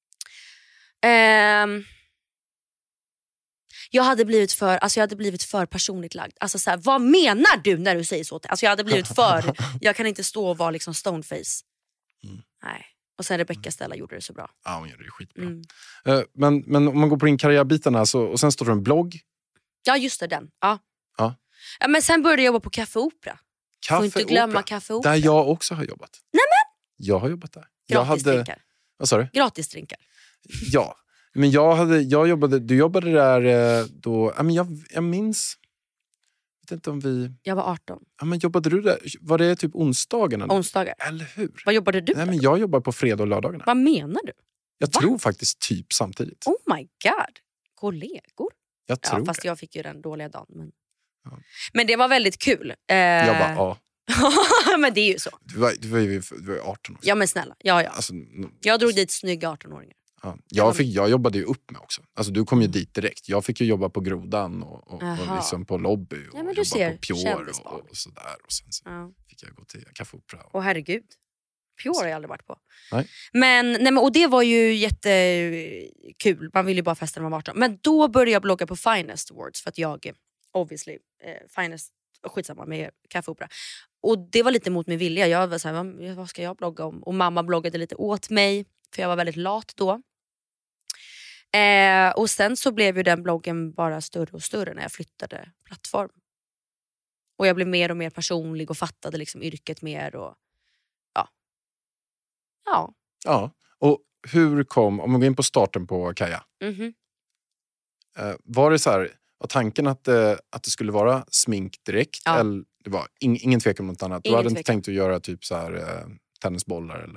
Um, jag hade blivit för, alltså jag hade blivit för personligt lagd. Alltså så här, vad menar du när du säger så? Alltså jag hade blivit för, jag kan inte stå och vara liksom stoneface. Mm. Nej. Och sen Rebecca Stella gjorde det så bra. Ja, hon gjorde det skitbra. Mm. Uh, men, men om man går på din karriärbitarna så, och sen står det en blogg. Ja, just det, den. Ja. Ja. Ja, men sen började jag jobba på Café Opera. Café Får inte glömma Opera. Café Opera. Där jag också har jobbat. Nämen! Jag har jobbat där. Gratis jag hade, drinkar. Vad sa du? Gratis drinkar. Ja, men jag hade, jag jobbade, du jobbade där då, ja, men jag, jag minns, jag vet inte om vi... Jag var arton. Ja, men jobbade du där, var det typ onsdagarna? Onsdagar. Eller hur? Vad jobbade du? Nej, men jag jobbar på fredag och lördagarna. Vad menar du? Jag Va? tror faktiskt typ samtidigt. Oh my god. Kollegor? Jag tror ja, fast det. jag fick ju den dåliga dagen. Men, ja. men det var väldigt kul. Eh... Jag bara, ja. men det är ju så. Du var, du var ju du var arton också. Ja, men snälla. Ja, ja. Alltså, jag drog dit snygga arton-åringar. Ja. Jag, fick, jag jobbade ju upp med också. Alltså, du kom ju dit direkt. Jag fick ju jobba på Grodan och, och, och liksom på Lobby och ja, men du jobba ser, på Pure och, och sådär. Och sen så ja. fick jag gå till Café Opera. Åh herregud. Pure har jag aldrig varit på. Nej. Men, nej, men, och det var ju jättekul. Man ville ju bara festa när man var arton. Men då började jag blogga på Finest Awards för att jag, obviously, eh, Finest, skitsamma med Café Opera. Och det var lite mot min vilja. Jag var så här, vad, vad ska jag blogga om? Och mamma bloggade lite åt mig. För jag var väldigt lat då. Eh, och sen så blev ju den bloggen bara större och större när jag flyttade plattform. Och jag blev mer och mer personlig och fattade liksom yrket mer. Och ja. Ja. Ja. Och hur kom, om man går in på starten på Kaja. Mm-hmm. Eh, var det så här, var tanken att, eh, att det skulle vara smink direkt? Ja. Eller det var in, ingen tvekan om något annat? Ingen du hade tvekan. inte tänkt att göra typ så här eh, tennisbollar eller?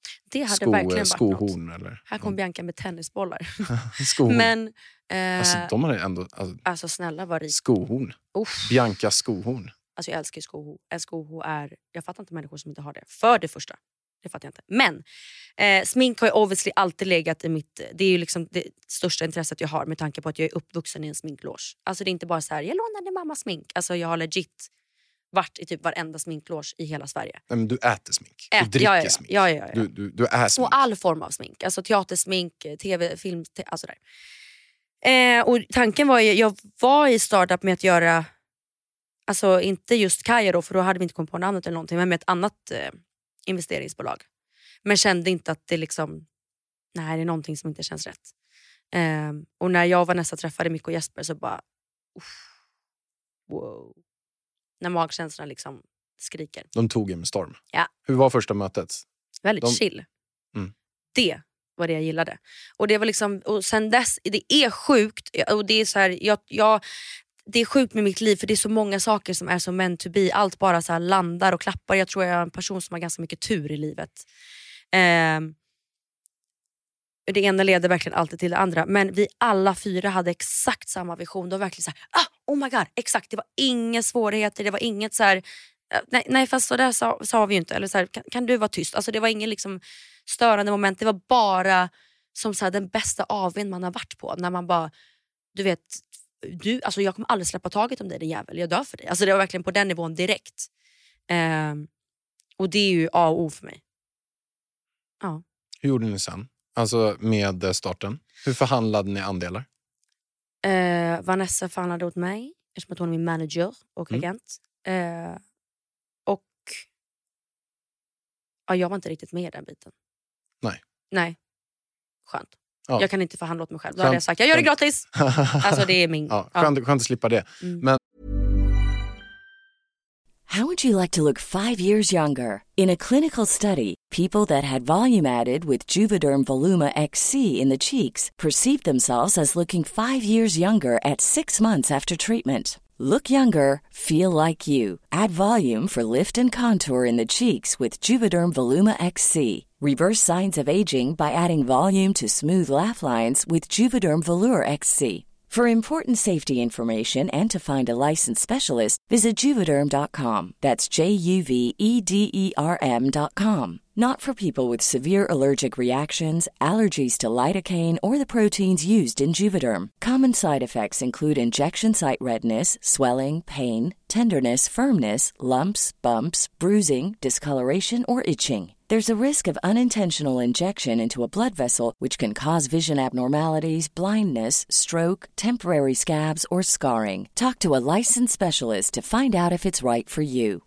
Det hade Sko, verkligen varit skohorn något. Eller? Här kom Bianca med tennisbollar. Skohorn. Men, eh, alltså de hade ändå... Alltså, alltså snälla vad rik. skohorn. Uff. Bianca skohorn. Alltså jag älskar skoho. En skoho är... Jag fattar inte människor som inte har det. För det första. Det fattar jag inte. Men eh, smink har ju obviously alltid legat i mitt... Det är ju liksom det största intresset jag har med tanke på att jag är uppvuxen i en sminkloge. Alltså det är inte bara så här, jag lånade mammas smink. Alltså jag har legit varit i typ varenda sminkloge i hela Sverige. Nej, men du äter smink. Ät, du dricker ja, ja, smink. Ja, ja, ja, ja. Du, du, du är smink. Och all form av smink. Alltså teatersmink, tv, film, te- alltså där. Eh, och tanken var ju, jag var i startup med att göra, alltså inte just Kaja då, för då hade vi inte kommit på namnet eller någonting, men med ett annat eh, investeringsbolag. Men kände inte att det liksom, nej det är någonting som inte känns rätt. Eh, och när jag och Vanessa träffade Micke och Jesper så bara, uff, wow. När magkänslorna liksom skriker. De tog en med storm. Ja. Hur var första mötet? Väldigt De... chill. Mm. Det var det jag gillade. Och det var liksom, och sen dess, det är sjukt. Och det är så här, jag, jag, det är sjukt med mitt liv för det är så många saker som är så meant to be. Allt bara så här landar och klappar. Jag tror jag är en person som har ganska mycket tur i livet. Eh, det ena leder verkligen alltid till det andra. Men vi alla fyra hade exakt samma vision. Det var verkligen så här, ah, oh my god, exakt. Det var inga svårigheter, det var inget så här, nej, nej fast så där sa, sa vi ju inte. Eller så här, kan, kan du vara tyst? Alltså det var ingen liksom störande moment. Det var bara som så här, den bästa avvind man har varit på. När man bara, du vet, du, alltså jag kommer aldrig släppa taget om dig, din jävel. Jag dör för dig. Alltså det var verkligen på den nivån direkt. Eh, och det är ju A och O för mig. Ja. Hur gjorde ni sen? Alltså med starten. Hur förhandlade ni andelar? Eh, Vanessa förhandlade åt mig. Eftersom att hon är min manager och Mm. agent. Eh, och ja, jag var inte riktigt med i den biten. Nej. Nej. Skönt. Ja. Jag kan inte förhandla åt mig själv. Då Skönt. hade jag sagt, jag gör det gratis. Alltså det är min. Ja, Ja. skönt, skönt att slippa det. Mm. Men How would you like to look five years younger? In a clinical study, people that had volume added with Juvederm Voluma X C in the cheeks perceived themselves as looking five years younger at six months after treatment. Look younger, feel like you. Add volume for lift and contour in the cheeks with Juvederm Voluma X C. Reverse signs of aging by adding volume to smooth laugh lines with Juvederm Volure X C. For important safety information and to find a licensed specialist, visit Juvederm dot com. That's J U V E D E R M dot com. Not for people with severe allergic reactions, allergies to lidocaine, or the proteins used in Juvederm. Common side effects include injection site redness, swelling, pain, tenderness, firmness, lumps, bumps, bruising, discoloration, or itching. There's a risk of unintentional injection into a blood vessel, which can cause vision abnormalities, blindness, stroke, temporary scabs, or scarring. Talk to a licensed specialist to find out if it's right for you.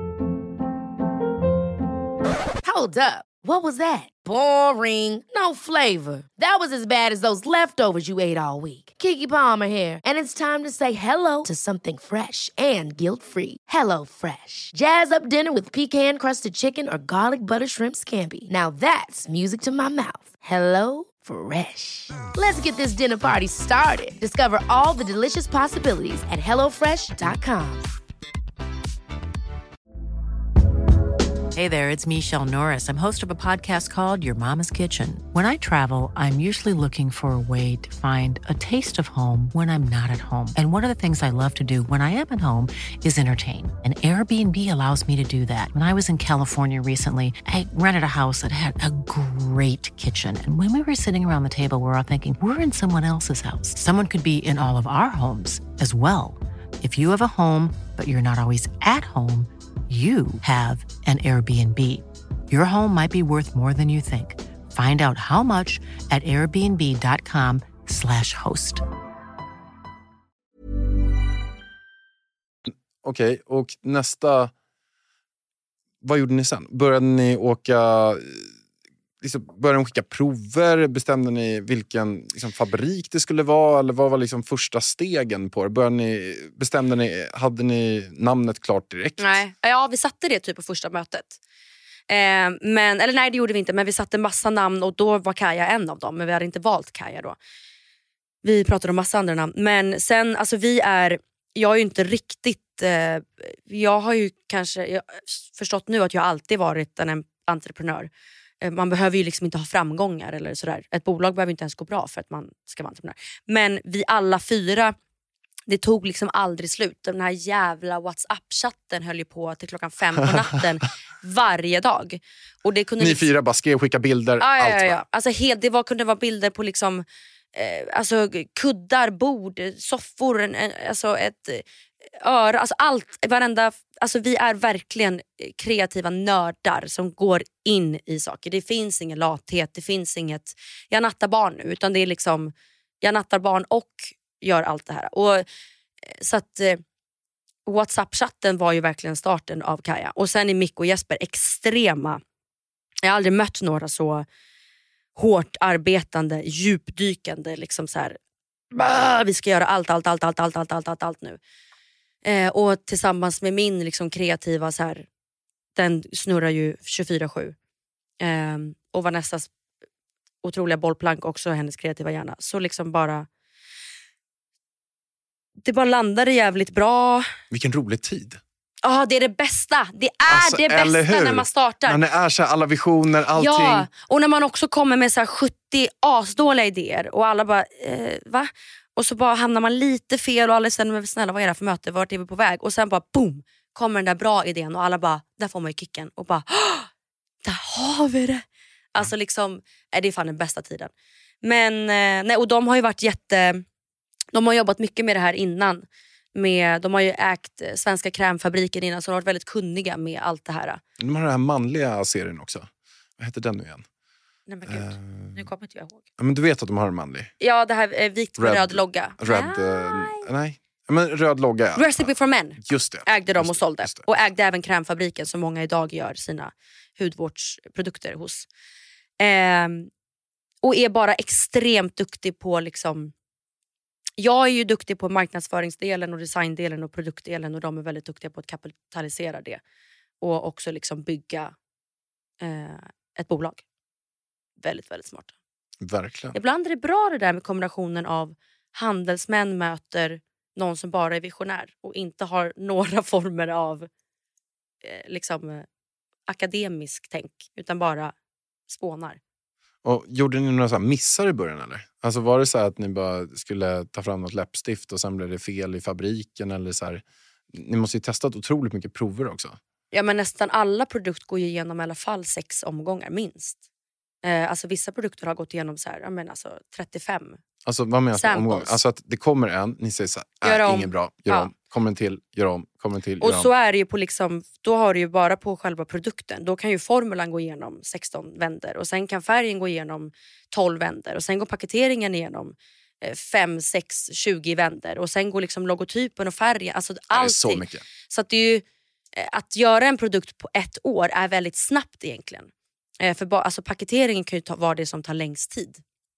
Hold up. What was that? Boring. No flavor. That was as bad as those leftovers you ate all week. Keke Palmer here, and it's time to say hello to something fresh and guilt-free. Hello Fresh. Jazz up dinner with pecan-crusted chicken or garlic butter shrimp scampi. Now that's music to my mouth. Hello Fresh. Let's get this dinner party started. Discover all the delicious possibilities at hello fresh dot com. Hey there, it's Michelle Norris. I'm host of a podcast called Your Mama's Kitchen. When I travel, I'm usually looking for a way to find a taste of home when I'm not at home. And one of the things I love to do when I am at home is entertain. And Airbnb allows me to do that. When I was in California recently, I rented a house that had a great kitchen. And when we were sitting around the table, we were all thinking, we're in someone else's house. Someone could be in all of our homes as well. If you have a home, but you're not always at home, you have an Airbnb. Your home might be worth more than you think. Find out how much at airbnb dot com slash host. okej, okay, och nästa... Vad gjorde ni sen? Började ni åka... Liksom, började ni skicka prover? Bestämde ni vilken liksom, fabrik det skulle vara? Eller vad var liksom första stegen på det? Började ni, bestämde ni, hade ni namnet klart direkt? Nej, ja vi satte det typ på första mötet. Eh, men, eller nej det gjorde vi inte, men vi satte massa namn och då var Kaja en av dem. Men vi hade inte valt Kaja då. Vi pratade om massa andra namn. Men sen, alltså vi är, jag är ju inte riktigt, eh, jag har ju kanske jag, förstått nu att jag alltid varit en entreprenör. Man behöver ju liksom inte ha framgångar eller sådär. Ett bolag behöver inte ens gå bra för att man ska vara entreprenör. Men vi alla fyra, det tog liksom aldrig slut. Den här jävla WhatsApp-chatten höll ju på till klockan fem på natten varje dag. Och det kunde Ni liksom... fyra bara skrev, skicka bilder, ja, ja, allt ja, ja. va? Alltså helt, det var, kunde vara bilder på liksom eh, alltså kuddar, bord, soffor, en, en, alltså ett öra, alltså allt, varenda, alltså vi är verkligen kreativa nördar som går in i saker. Det finns ingen lathet, det finns inget jag nattar barn nu, utan det är liksom jag nattar barn och gör allt det här. Och så att eh, WhatsApp-chatten var ju verkligen starten av Kaja. Och sen är Mick och Jesper extrema. Jag har aldrig mött några så hårt arbetande, djupdykande liksom så här, bah, vi ska göra allt, allt, allt, allt, allt, allt, allt, allt, allt nu. Eh, och tillsammans med min liksom kreativa så här, den snurrar ju tjugofyra sju. Eh, och Vanessas otroliga bollplank också, hennes kreativa hjärna. Så liksom bara det bara landade jävligt bra. Vilken rolig tid. Ja, det är det bästa. Det är Alltså, det bästa när man startar. När det är så här, alla visioner, allting. Ja, och när man också kommer med så här sjuttio asdåliga idéer och alla bara, eh, va? Och så bara hamnar man lite fel och alla säger, men snälla vad är det för möte? Vart är vi på väg? Och sen bara boom, kommer den där bra idén och alla bara, där får man ju kicken. Och bara, där har vi det. Alltså liksom, är det är fan den bästa tiden. Men, eh, nej, och de har ju varit jätte... De har jobbat mycket med det här innan. Med, de har ju ägt Svenska krämfabriken innan, så de har varit väldigt kunniga med allt det här. De har den här manliga serien också. Vad heter den nu igen? Nej men gud, uh, nu kommer inte jag ihåg. Ja, men du vet att de har en manlig. Ja, det här eh, vikt med röd, röd logga. Röd, uh, nej. Men röd logga. Ja. Recipe for Men. Just det. Ägde de just och sålde. det. Och ägde även krämfabriken som många idag gör sina hudvårdsprodukter hos. Eh, och är bara extremt duktig på liksom... Jag är ju duktig på marknadsföringsdelen och designdelen och produktdelen, och de är väldigt duktiga på att kapitalisera det. Och också liksom bygga eh, ett bolag. Väldigt, väldigt smart. Verkligen. Ibland är det bra det där med kombinationen av handelsmän möter någon som bara är visionär och inte har några former av eh, liksom eh, akademisk tänk, utan bara spånar. Och gjorde ni några så här missar i början eller? Alltså var det så här att ni bara skulle ta fram något läppstift och sen blev det fel i fabriken eller så här? Ni måste ju testat otroligt mycket prover också. Ja, men nästan alla produkter går ju igenom i alla fall sex omgångar minst. Eh, alltså vissa produkter har gått igenom så här, jag menar alltså trettiofem. Alltså vad menas med omgång? Alltså att det kommer en, ni säger så här, äh, ingen bra, gör ja. om, kommer en till, gör om, kommer en till, gör och om. så är det ju på liksom, då har du ju bara på själva produkten. Då kan ju formulan gå igenom sexton vänder och sen kan färgen gå igenom tolv vänder och sen går paketeringen igenom fem, sex, tjugo vänder och sen går liksom logotypen och färgen, alltså allting. Så mycket. Så att det är ju, att göra en produkt på ett år är väldigt snabbt egentligen. Eh, för ba, alltså paketeringen kan ju ta, vara det som tar längst tid.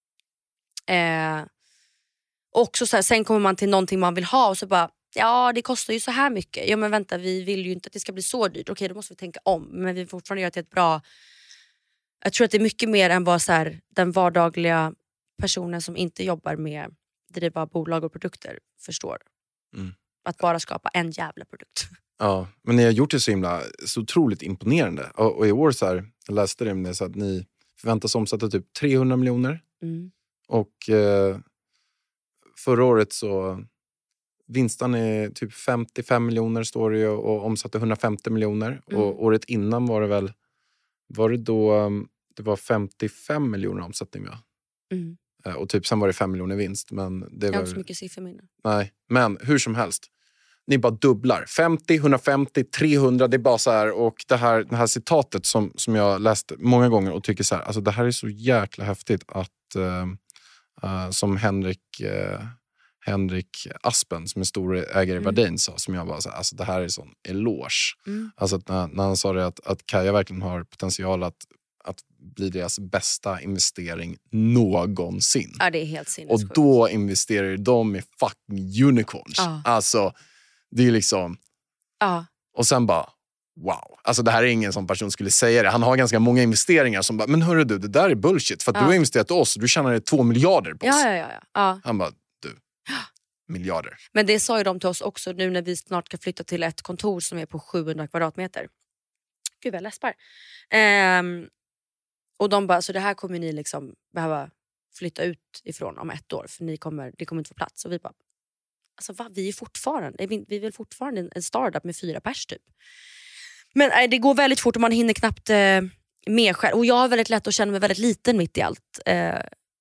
Eh, också så här, sen kommer man till någonting man vill ha och så bara, ja det kostar ju så här mycket. Ja men vänta, vi vill ju inte att det ska bli så dyrt. Okej, då måste vi tänka om. Men vi vill fortfarande göra det till ett bra... Jag tror att det är mycket mer än vad så här, den vardagliga personen som inte jobbar med driva bolag och produkter förstår. Mm. Att bara skapa en jävla produkt. Ja, men ni har gjort det så himla, så otroligt imponerande. Och, och i år så här, jag läste det, det så att ni förväntas omsätta typ trehundra miljoner. Mm. Och eh, förra året så vinsten är typ femtiofem miljoner står det ju, och omsatte hundrafemtio miljoner. Mm. Och året innan var det väl, var det då det var femtiofem miljoner omsättning va? Mm. Eh, och typ sen var det fem miljoner vinst. Men det jag var, har inte så mycket sifferminne. Nej, men hur som helst. Ni bara dubblar. femtio, hundrafemtio, trehundra. Det är bara så här. Och det här, det här citatet som, som jag läst många gånger och tycker så här. Alltså det här är så jäkla häftigt att uh, uh, som Henrik, uh, Henrik Aspen som är stor ägare i mm. Verdin sa. Som jag bara så här, alltså det här är sån eloge. Mm. Alltså att när, när han sa det att, att Kaja verkligen har potential att, att bli deras bästa investering någonsin. Ja, det är helt sinnessjukt. Och då investerar de i fucking unicorns. Ja. Alltså... Det är liksom... Ja. Och sen bara, wow. Alltså det här är ingen sån person skulle säga det. Han har ganska många investeringar som bara, men hörru du, det där är bullshit. För att ja. du har investerat i oss och du tjänar två miljarder på oss. Ja, ja, ja, ja. Han bara, du, miljarder. Men det sa ju de till oss också nu när vi snart ska flytta till ett kontor som är på sjuhundra kvadratmeter. Gud vad jag läspar. Ehm, Och de bara, så det här kommer ni liksom behöva flytta ut ifrån om ett år. För ni kommer, det kommer inte få plats. Och vi bara, alltså va? Vi är fortfarande, vi, vi är väl fortfarande en, en startup med fyra pers typ. Men nej, det går väldigt fort och man hinner knappt eh, med själv. Och jag har väldigt lätt att känna mig väldigt liten mitt i allt. Eh,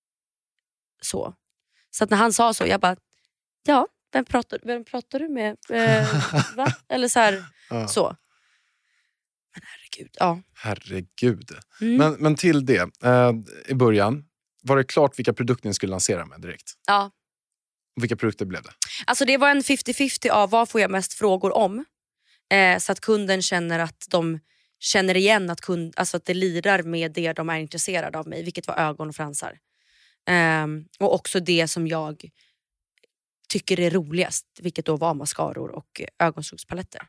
så. Så att när han sa så, jag bara, ja, vem pratar, vem pratar du med? Eh, va? Eller så här, ja. så. Men herregud, ja. Herregud. Mm. Men, men till det, eh, i början, var det klart vilka produkter ni skulle lansera med direkt? Ja. Och vilka produkter blev det? Alltså det var en femtio femtio av vad får jag mest frågor om. Eh, så att kunden känner att de känner igen att, kund, alltså att det lirar med det de är intresserade av mig. Vilket var ögon och fransar. Eh, och också det som jag tycker är roligast. Vilket då var mascaror och ögonskuggspaletter.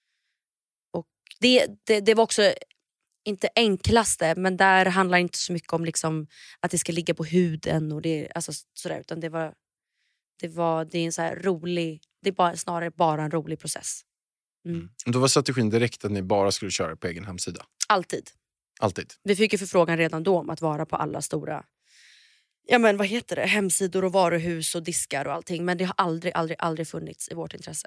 Och det, det, det var också inte enklaste. Men där handlar inte så mycket om liksom att det ska ligga på huden. Och det, alltså sådär, utan det var, det var det är en så här rolig... Det är bara, snarare bara en rolig process. Mm. Då var strategin direkt att ni bara skulle köra på egen hemsida? Alltid. Alltid? Vi fick ju förfrågan redan då om att vara på alla stora, ja men vad heter det, hemsidor och varuhus och diskar och allting. Men det har aldrig, aldrig, aldrig funnits i vårt intresse.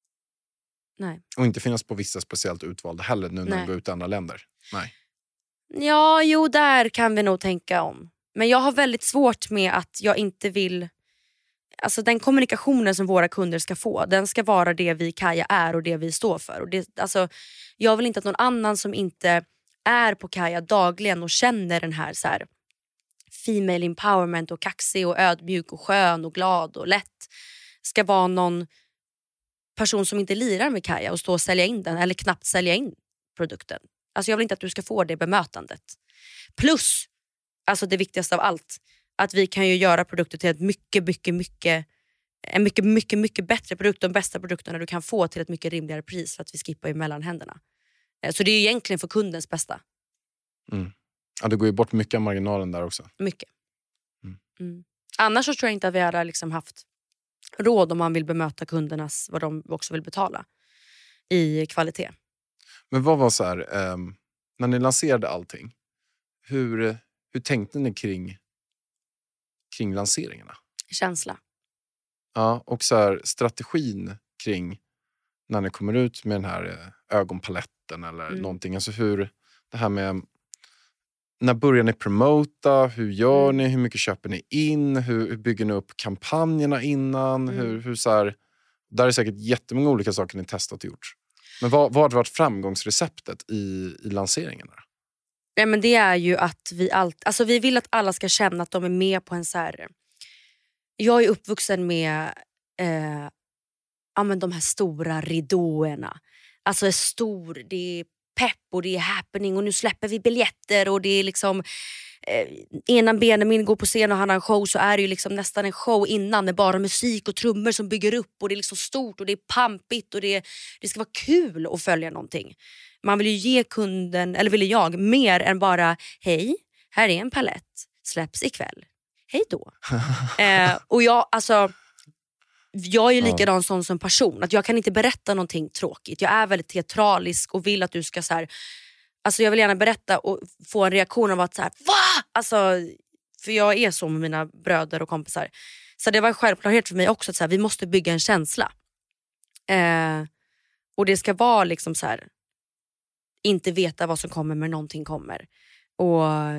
Nej. Och inte finnas på vissa speciellt utvalda heller nu när Nej. vi går ut i andra länder? Nej. Ja, jo där kan vi nog tänka om. Men jag har väldigt svårt med att jag inte vill... Alltså den kommunikationen som våra kunder ska få, den ska vara det vi Kaja är och det vi står för. Och det, alltså, jag vill inte att någon annan som inte är på Kaja dagligen och känner den här, så här female empowerment och kaxig och ödmjuk och skön och glad och lätt ska vara någon person som inte lirar med Kaja och stå och sälja in den eller knappt sälja in produkten. Alltså jag vill inte att du ska få det bemötandet. Plus, alltså det viktigaste av allt, att vi kan ju göra produkter till ett mycket, mycket, mycket en mycket, mycket, mycket bättre produkt. De bästa produkterna du kan få till ett mycket rimligare pris för att vi skippar ju mellan händerna. Så det är ju egentligen för kundens bästa. Mm. Ja, det går ju bort mycket av marginalen där också. Mycket. Mm. Mm. Annars så tror jag inte att vi hade liksom haft råd om man vill bemöta kundernas, vad de också vill betala i kvalitet. Men vad var så här, eh, när ni lanserade allting, hur, hur tänkte ni kring kring lanseringarna? Känsla. Ja, och så här, strategin kring när ni kommer ut med den här ögonpaletten eller mm. någonting. Alltså hur, det här med, när börjar ni promota? Hur gör mm. ni? Hur mycket köper ni in? Hur, hur bygger ni upp kampanjerna innan? Mm. Hur, hur så här, där är säkert jättemånga olika saker ni testat och gjort. Men vad, vad har varit framgångsreceptet i, i lanseringarna? Ja, men det är ju att vi allt, alltså vi vill att alla ska känna att de är med på en så här. Jag är uppvuxen med eh, ja, men de här stora ridåerna. Alltså är stor, det är pepp och det är happening och nu släpper vi biljetter och det är liksom eh, innan Benjamin går på scen och han har en show så är det ju liksom nästan en show innan med bara musik och trummor som bygger upp och det är liksom stort och det är pampigt och det, det ska vara kul att följa någonting. Man vill ju ge kunden, eller vill jag, mer än bara hej, här är en palett, släpps ikväll. Hej då. eh, och jag, alltså jag är ju likadan sån som person. Att jag kan inte berätta någonting tråkigt. Jag är väldigt teatralisk och vill att du ska så här. Alltså jag vill gärna berätta och få en reaktion av att så här, va? Alltså, för jag är så med mina bröder och kompisar. Så det var en självklarhet för mig också att så här, vi måste bygga en känsla. Eh, och det ska vara liksom så här, inte veta vad som kommer men någonting kommer. Och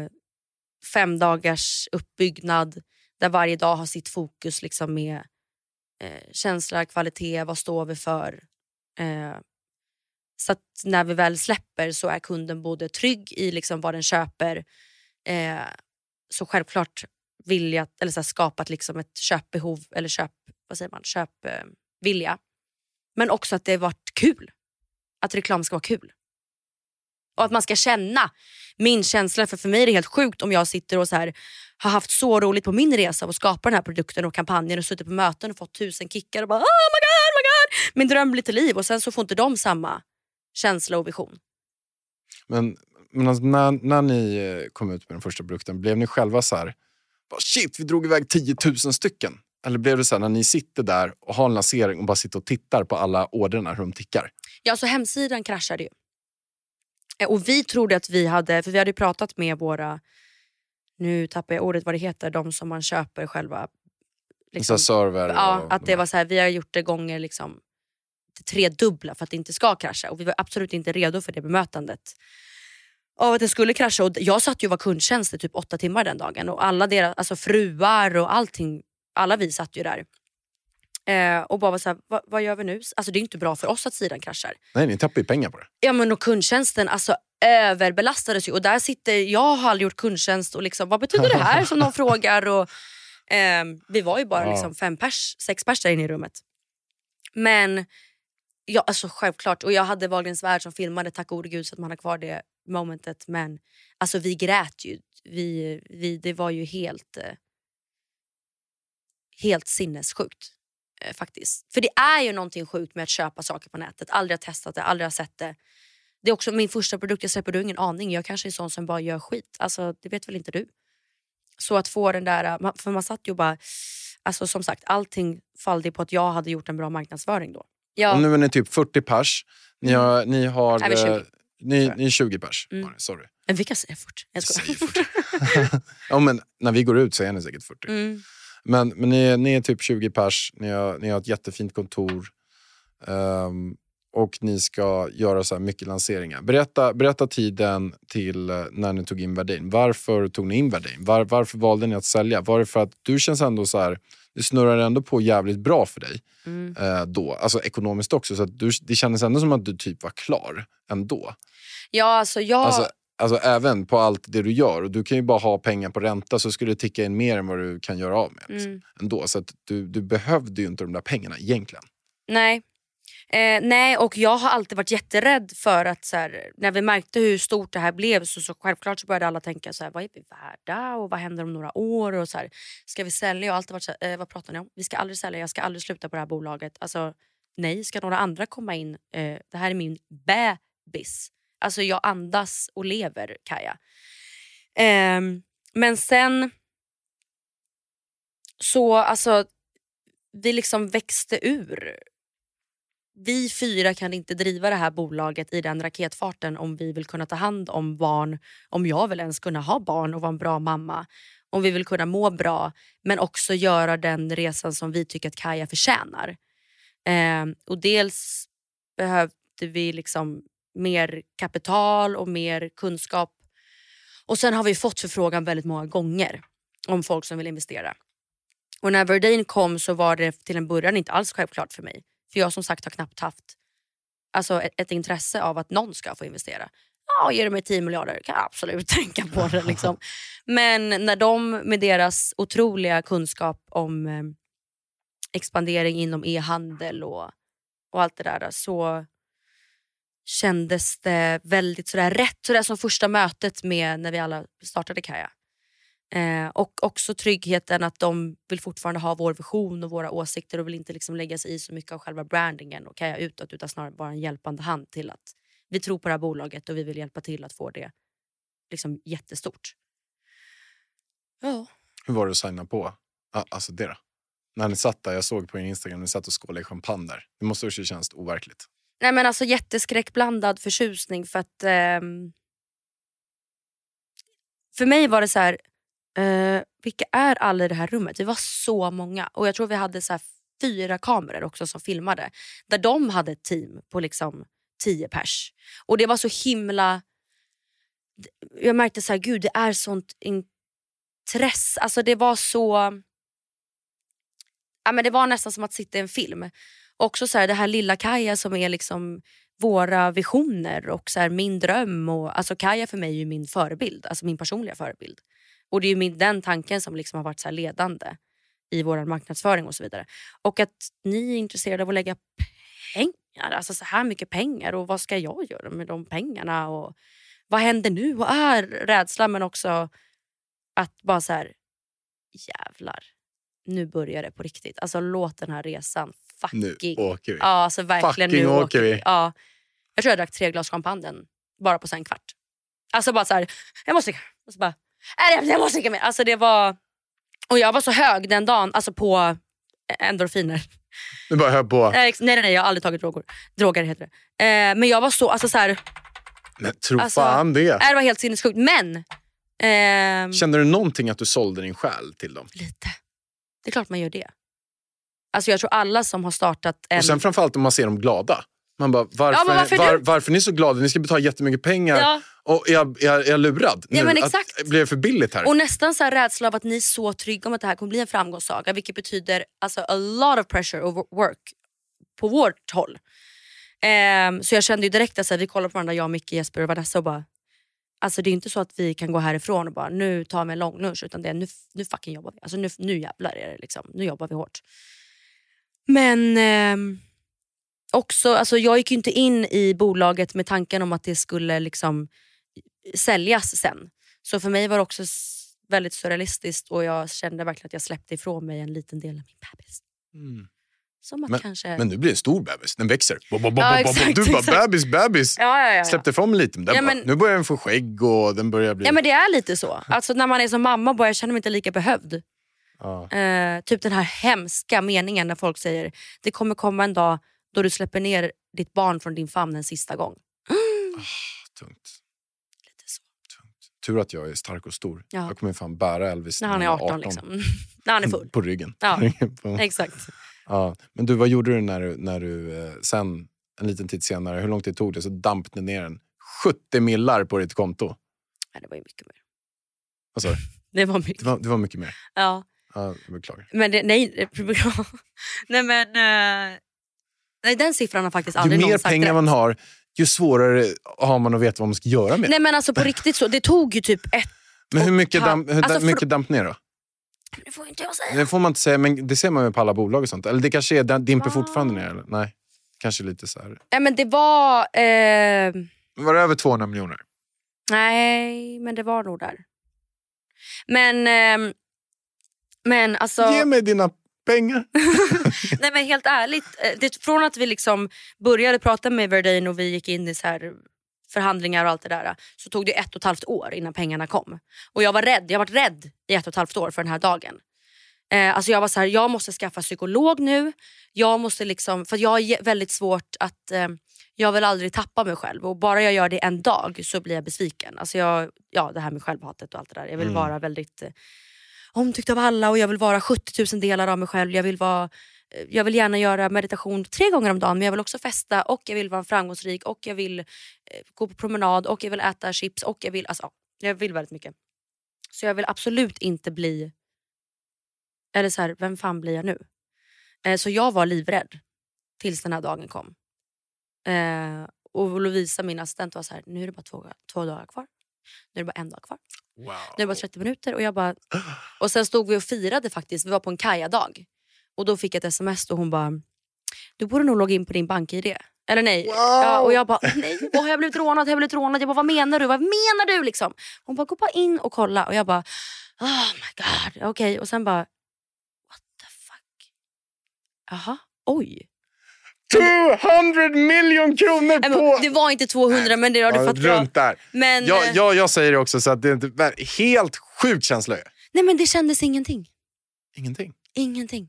fem dagars uppbyggnad där varje dag har sitt fokus liksom med eh, känsla, kvalitet, vad står vi för. Eh, så att när vi väl släpper så är kunden både trygg i liksom vad den köper. Eh, så självklart vill jag, eller så här, skapat liksom ett köpbehov eller köp, vad säger man, köpvilja. Eh, men också att det har varit kul. Att reklam ska vara kul. Och att man ska känna min känsla. För för mig är det helt sjukt om jag sitter och så här, har haft så roligt på min resa och skapar den här produkten och kampanjen och suttit på möten och fått tusen kickar och bara oh my god, oh my god. Min dröm blir till liv och sen så får inte de samma känsla och vision. Men, men alltså, när, när ni kom ut med den första produkten, blev ni själva så här, shit, vi drog iväg tio tusen stycken? Eller blev det så här när ni sitter där och har en lansering och bara sitter och tittar på alla orderna hur de tickar? Ja, så hemsidan kraschade ju. Och vi trodde att vi hade, för vi hade pratat med våra, nu tappar jag ordet vad det heter, de som man köper själva. Liksom, server. Ja, och, att det var så här, vi har gjort det gånger liksom tre dubbla för att det inte ska krascha. Och vi var absolut inte redo för det bemötandet. Av att det skulle krascha. Och jag satt ju och var kundtjänst i typ åtta timmar den dagen. Och alla deras, alltså fruar och allting, alla vi satt ju där. Eh, och bara var så här, vad, vad gör vi nu? Alltså det är inte bra för oss att sidan kraschar. Nej, ni tappar ju pengar på det. Ja, men och kundtjänsten alltså överbelastades ju. Och där sitter, jag har aldrig gjort kundtjänst och liksom, vad betyder det här som de frågar? Och eh, vi var ju bara ja. liksom fem pers, sex pers där inne i rummet. Men ja, alltså självklart. Och jag hade Wahlgrens värld som filmade, tack gode gud så att man har kvar det momentet. Men alltså vi grät ju. Vi, vi, det var ju helt eh, helt sinnessjukt. Faktiskt. För det är ju någonting sjukt med att köpa saker på nätet. Aldrig har testat det, aldrig har sett det. Det är också min första produkt, jag släpper du ingen aning. Jag kanske är sån som bara gör skit. Alltså det vet väl inte du. Så att få den där, för man satt ju bara, alltså som sagt, allting fallde på att jag hade gjort en bra marknadsföring då. Ja. Och nu är ni typ fyrtio pers. Ni har, mm. ni har Nej, tjugo. Eh, ni, ni är tjugo pers. Mm. Sorry. Men vilka säger fyrtio? Jag säger fyrtio. Ja, men när vi går ut så är ni säkert fyrtio. Mm. Men, men ni, är, ni är typ tjugo pers, ni har, ni har ett jättefint kontor um, och ni ska göra så här mycket lanseringar. Berätta, berätta tiden till uh, när ni tog in Verdin. Varför tog ni in Verdin? Var, varför valde ni att sälja? Var det för att du känns ändå så här, det snurrar ändå på jävligt bra för dig mm. uh, då, alltså ekonomiskt också. Så att du, det kändes ändå som att du typ var klar ändå. Ja, alltså jag... Alltså, Alltså även på allt det du gör. Och du kan ju bara ha pengar på ränta så skulle det ticka in mer än vad du kan göra av med. Liksom, mm. ändå. Så att du, du behövde ju inte de där pengarna egentligen. Nej. Eh, nej, och jag har alltid varit jätterädd för att så här, när vi märkte hur stort det här blev så, så självklart så började alla tänka så här, vad är vi värda och vad händer om några år och så här, ska vi sälja? Jag har alltid varit så här, eh, vad pratar ni om? Vi ska aldrig sälja, jag ska aldrig sluta på det här bolaget. Alltså nej, ska några andra komma in? Eh, det här är min bebis. Alltså jag andas och lever, Kaja. Eh, men sen så alltså vi liksom växte ur. Vi fyra kan inte driva det här bolaget i den raketfarten om vi vill kunna ta hand om barn. Om jag vill ens kunna ha barn och vara en bra mamma. Om vi vill kunna må bra. Men också göra den resan som vi tycker att Kaja förtjänar. Eh, och dels behövde vi liksom mer kapital och mer kunskap. Och sen har vi fått förfrågan väldigt många gånger om folk som vill investera. Och när Verdin kom så var det till en början inte alls självklart för mig. För jag som sagt har knappt haft alltså ett, ett intresse av att någon ska få investera. Ja, ger du mig tio miljarder kan jag absolut tänka på det. Liksom. Men när de med deras otroliga kunskap om eh, expandering inom e-handel och, och allt det där så kändes det väldigt sådär rätt. Sådär som första mötet med när vi alla startade Kaja. Eh, och också tryggheten att de vill fortfarande ha vår vision och våra åsikter och vill inte liksom lägga sig i så mycket av själva brandingen och Kaja utåt utan snarare bara en hjälpande hand till att vi tror på det här bolaget och vi vill hjälpa till att få det liksom jättestort. Ja. Hur var det att signa på? Alltså det då? När ni satt där, jag såg på din Instagram, ni satt och skålade i champagne där. Det måste också kännas overkligt. Nej men alltså jätteskräckblandad förtjusning för att eh, för mig var det så här eh, vilka är alla i det här rummet? Vi var så många och jag tror vi hade så här fyra kameror också som filmade där de hade ett team på liksom tio pers och det var så himla jag märkte så här gud det är sånt intresse alltså det var så ja men det var nästan som att sitta i en film. Också så här, det här lilla Kaja som är liksom våra visioner och så här, min dröm. Och, alltså Kaja för mig är ju min förebild, alltså min personliga förebild. Och det är ju min, den tanken som liksom har varit så här ledande i vår marknadsföring och så vidare. Och att ni är intresserade av att lägga pengar, alltså så här mycket pengar. Och vad ska jag göra med de pengarna? Och vad händer nu? Och är rädsla men också att bara så här, jävlar. Nu börjar det på riktigt. Alltså låt den här resan fucking... Nu åker vi. Ja, alltså verkligen fucking nu åker, åker vi. vi. Ja. Jag tror jag drack tre glas champagne bara på så en kvart. Alltså bara så här, jag måste dricka. Och så bara, nej, jag måste dricka mer. Alltså det var... Och jag var så hög den dagen, alltså på endorfiner. Du bara hör på. Nej, nej, nej, jag har aldrig tagit droger. Droger heter det. Eh, men jag var så, alltså så här... Men tro Alltså, fan det. Det var helt sinnessjukt. Men... Ehm, Kände du någonting att du sålde din själ till dem? Lite. Det är klart man gör det. Alltså jag tror alla som har startat en... Och sen framförallt om man ser dem glada. Man bara, varför, Ja, varför, var, du... varför är ni så glada? Ni ska betala jättemycket pengar. Ja. Och är jag, är, jag, är jag lurad nu? Ja, men exakt. Att, blir det för billigt här? Och nästan så här rädsla av att ni är så trygga om att det här kommer bli en framgångssaga. Vilket betyder alltså, a lot of pressure over work på vårt håll. Um, så jag kände ju direkt att så här, vi kollade på varandra, jag, Micke, Jesper och Vanessa och bara... Alltså det är inte så att vi kan gå härifrån och bara nu tar vi en lång lunch, utan det är nu, nu fucking jobbar vi. Alltså nu, nu jävlar är det liksom. Nu jobbar vi hårt. Men eh, också, alltså jag gick ju inte in i bolaget med tanken om att det skulle liksom säljas sen. Så för mig var det också väldigt surrealistiskt och jag kände verkligen att jag släppte ifrån mig en liten del av min bebis. Mm. Som att men, kanske... men nu blir det en stor bebis, den växer. Bo, bo, bo, Ja, bo, bo. exakt, Du bara, exakt. bebis, bebis. Ja, ja, ja, ja. Släppte ifrån mig lite. Den Ja, bara, men- nu börjar den få skägg och den börjar bli... Ja men det är lite så. Alltså när man är som mamma börjar jag känna mig inte lika behövd. Ja. Eh, typ den här hemska meningen när folk säger det kommer komma en dag då du släpper ner ditt barn från din famn en sista gång. Ah, tungt. Lite så. Tungt. Tur att jag är stark och stor. Ja. Jag kommer fan bära Elvis När han är arton, liksom. När han är full. På ryggen. Ja, På- exakt. Ja. Men du, vad gjorde du när du, när du eh, sen, en liten tid senare, hur lång tid tog det? Så dampade ner en sjuttio millar på ditt konto. Nej, det var ju mycket mer. Vad sa du? Det var mycket. Det var, det var mycket mer. Ja. Ja, jag beklagar. Men det, nej, det- nej men eh, nej, den siffran har faktiskt Ju aldrig mer någon sagt pengar rätt. man har, ju svårare har man att veta vad man ska göra med. Nej men alltså på riktigt så, det tog ju typ ett... Men hur mycket, och- damp, hur alltså, för- mycket damp ner då? Det får inte jag säga. Det får man inte säga, men det ser man ju på alla bolag och sånt. Eller det kanske är, den dimper fortfarande ner, eller? Nej, kanske lite så här. Nej men det var... Eh, Var det över tvåhundra miljoner? nej, men det var nog där. Men... Eh, men alltså... Ge mig dina pengar. Nej men helt ärligt, eh, det, från att vi liksom började prata med Verdane och vi gick in i så här förhandlingar och allt det där, så tog det ett och ett halvt år innan pengarna kom. Och jag var rädd, jag var rädd i ett och ett halvt år för den här dagen. Eh, alltså jag var så här, jag måste skaffa psykolog nu. Jag måste liksom, för jag har je- väldigt svårt att, eh, jag vill aldrig tappa mig själv. Och bara jag gör det en dag så blir jag besviken. Alltså jag, ja det här med självhatet och allt det där. Jag vill Mm. vara väldigt eh, omtyckt av alla och jag vill vara sjuttio tusen delar av mig själv. Jag vill vara, eh, jag vill gärna göra meditation tre gånger om dagen, men jag vill också festa och jag vill vara framgångsrik och jag vill eh, gå på promenad och jag vill äta chips och jag vill, alltså jag vill väldigt mycket. Så jag vill absolut inte bli, eller så här, vem fan blir jag nu? Eh, så jag var livrädd tills den här dagen kom. Eh, och Lovisa, min assistent, var så här, nu är det bara två, två dagar kvar. Nu är det bara en dag kvar. Wow. Nu är det bara trettio minuter. Och, jag bara, och sen stod vi och firade faktiskt. Vi var på en kajadag. Och då fick jag ett sms och hon bara, du borde nog logga in på din bank-id. Eller nej. Wow. Ja, och jag bara, nej, vad har jag blivit rånad? Har jag blivit rånad? Jag bara, vad menar du? Vad menar du liksom? Hon bara, gå bara in och kolla. Och jag bara, oh my god, okej. Okay. Och sen bara, what the fuck? Jaha, oj. tvåhundra miljoner kronor Nej, på... men det var inte tvåhundra, men det har du Ja, fått runt där. Men, Jag, eh, jag, jag säger det också så att det är inte helt sjukt känsla. nej men det kändes ingenting. Ingenting. Ingenting.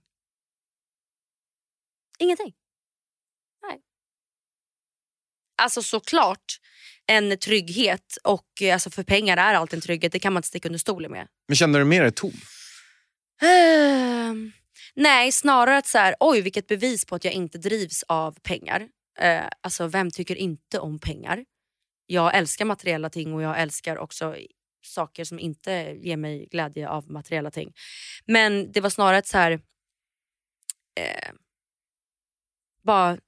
Ingenting. Nej. Alltså såklart en trygghet och eh, alltså för pengar är alltid en trygghet. Det kan man inte sticka under stolen med. Men känner du mer dig tom? Ehm, nej, snarare att så här, oj vilket bevis på att jag inte drivs av pengar. Eh, alltså vem tycker inte om pengar? Jag älskar materiella ting och jag älskar också saker som inte ger mig glädje av materiella ting. Men det var snarare ett så här eh, bara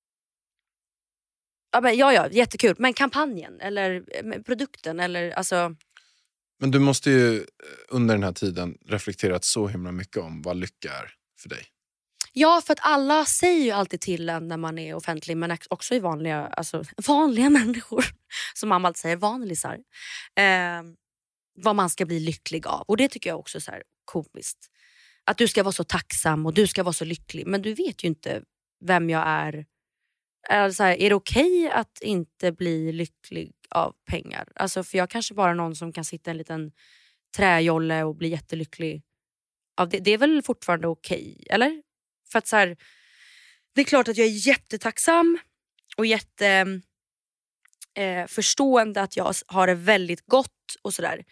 ja, men, ja, ja, jättekul. Men kampanjen eller eh, produkten eller alltså Men du måste ju eh, under den här tiden reflekterat så himla mycket om vad lycka är för dig. ja, för att alla säger ju alltid till en när man är offentlig, men också i vanliga, alltså, vanliga människor, som mamma alltid säger, vanlisar, eh, vad man ska bli lycklig av. Och det tycker jag också är så här komiskt. Att du ska vara så tacksam och du ska vara så lycklig, men du vet ju inte vem jag är. Alltså, är det okej att inte bli lycklig av pengar? Alltså, för jag kanske bara är någon som kan sitta i en liten träjolle och bli jättelycklig av det. Det är väl fortfarande okej, eller? För att så här, det är klart att jag är jättetacksam och jätte eh, förstående att jag har det väldigt gott och sådär.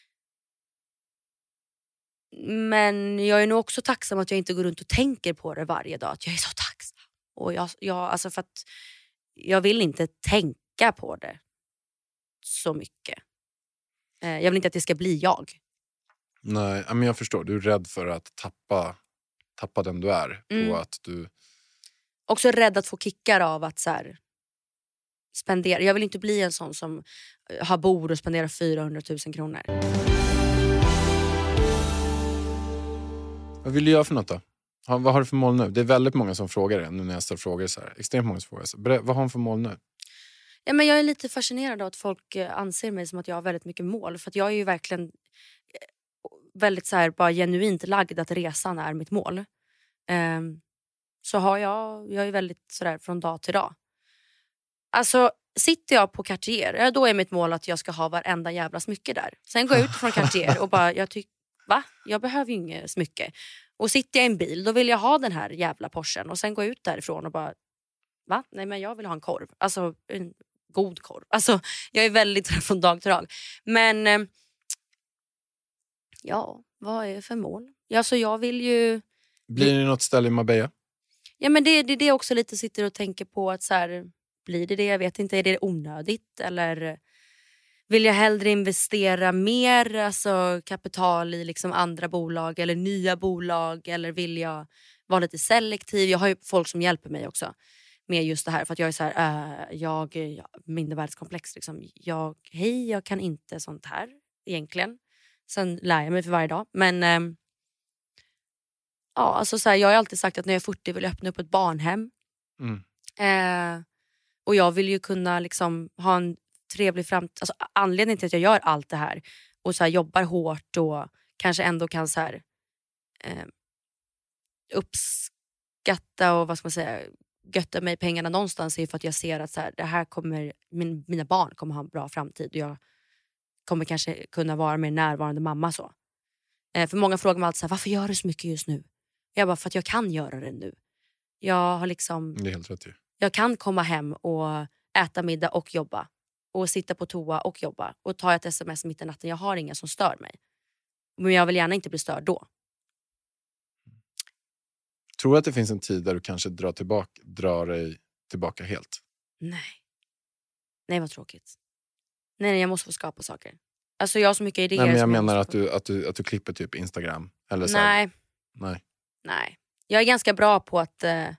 Men jag är nog också tacksam att jag inte går runt och tänker på det varje dag. Att jag är så tacksam. Och jag, jag, alltså för att jag vill inte tänka på det så mycket. Eh, jag vill inte att det ska bli jag. Nej, men jag förstår. Du är rädd för att tappa, tappa den du är. Mm. På att du... Också rädd att få kickar av att så här, spendera. Jag vill inte bli en sån som har bord och spenderar fyrahundratusen kronor. Vad vill du göra för något då? Ha, vad har du för mål nu? Det är väldigt många som frågar det nu när jag ställer frågor så här. Extremt många som frågar. Så. Vad har du för mål nu? Ja, men jag är lite fascinerad av att folk anser mig som att jag har väldigt mycket mål. För att jag är ju verkligen väldigt så här, bara genuint lagd att resan är mitt mål. Um, så har jag, jag är väldigt sådär från dag till dag. Alltså sitter jag på Cartier, då är mitt mål att jag ska ha varenda jävla smycke där. Sen går jag ut från Cartier och bara, jag tycker, va? Jag behöver ju inget smycke. Och sitter jag i en bil, då vill jag ha den här jävla Porschen. Och sen går jag ut därifrån och bara, va? Nej, men jag vill ha en korv. Alltså en god korv. Alltså jag är väldigt från dag till dag. Men eh, ja, vad är det för mål? Alltså jag vill ju... Blir det något ställe i Marbella? Ja, men det är det, det också lite sitter och tänker på att så här, blir det det? Jag vet inte, är det onödigt? Eller vill jag hellre investera mer alltså kapital i liksom andra bolag eller nya bolag? Eller vill jag vara lite selektiv? Jag har ju folk som hjälper mig också med just det här. För att jag är så här, äh, jag, jag mindervärdeskomplex liksom. Jag, hej, jag kan inte sånt här egentligen. Sen lär jag mig för varje dag. Men ähm, ja, alltså så här, jag har alltid sagt att när jag är fyrtio vill jag öppna upp ett barnhem. Mm. Eh, och jag vill ju kunna liksom ha en trevlig framtid. Alltså, anledningen till att jag gör allt det här och så här, jobbar hårt och kanske ändå kan så här, eh, uppskatta och vad ska man säga, götta mig pengarna någonstans är för att jag ser att så här, det här kommer, min, mina barn kommer ha en bra framtid och jag kommer kanske kunna vara mer närvarande mamma så. Eh, för många frågar mig alltid så här, varför gör du så mycket just nu? Jag bara, för att jag kan göra det nu. Jag har liksom... Det är helt rätt ju. Jag kan komma hem och äta middag och jobba. Och sitta på toa och jobba. Och ta ett sms mitt i natten. Jag har inga som stör mig. Men jag vill gärna inte bli störd då. Tror du att det finns en tid där du kanske drar, tillbaka, drar dig tillbaka helt? Nej. Nej, vad tråkigt. Nej, nej, jag måste få skapa saker. Alltså jag har så mycket idéer. Nej, men jag som menar jag att, du, att, du, att du klipper typ Instagram. Eller så nej. Här. Nej. Nej. Jag är ganska bra på att eh,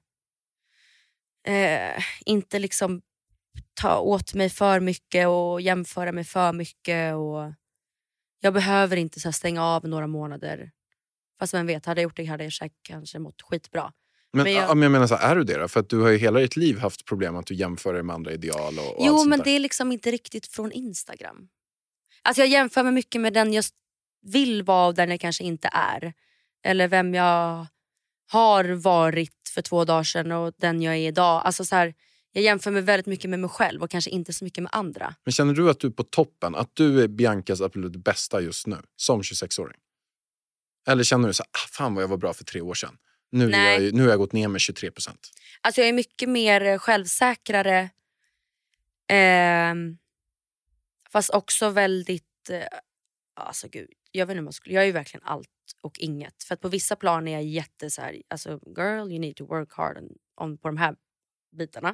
eh, inte liksom ta åt mig för mycket och jämföra mig för mycket. Och jag behöver inte så här stänga av några månader. Fast vem vet, hade jag gjort det hade jag kanske mått skitbra. Men, men, jag, jag, jag menar så här, är du det då? För att du har ju hela ditt liv haft problem att du jämför dig med andra ideal och, och jo, allt sånt men där. det är liksom inte riktigt från Instagram. Alltså jag jämför mig mycket med den jag vill vara och den jag kanske inte är. Eller vem jag har varit för två dagar sedan och den jag är idag. Alltså så här, jag jämför mig väldigt mycket med mig själv och kanske inte så mycket med andra. Men känner du att du är på toppen? Att du är Biancas absolut bästa just nu? Som tjugosex-åring? Eller känner du så här, ah, fan vad jag var bra för tre år sedan. Nu, är jag, nu har jag gått ner med tjugotre procent. Alltså jag är mycket mer självsäkrare. Eh, fast också väldigt... Eh, alltså gud, jag vet inte vad jag skulle... Jag är ju verkligen allt och inget. För att på vissa plan är jag jätte så här, alltså girl, you need to work hard on, on, på de här bitarna.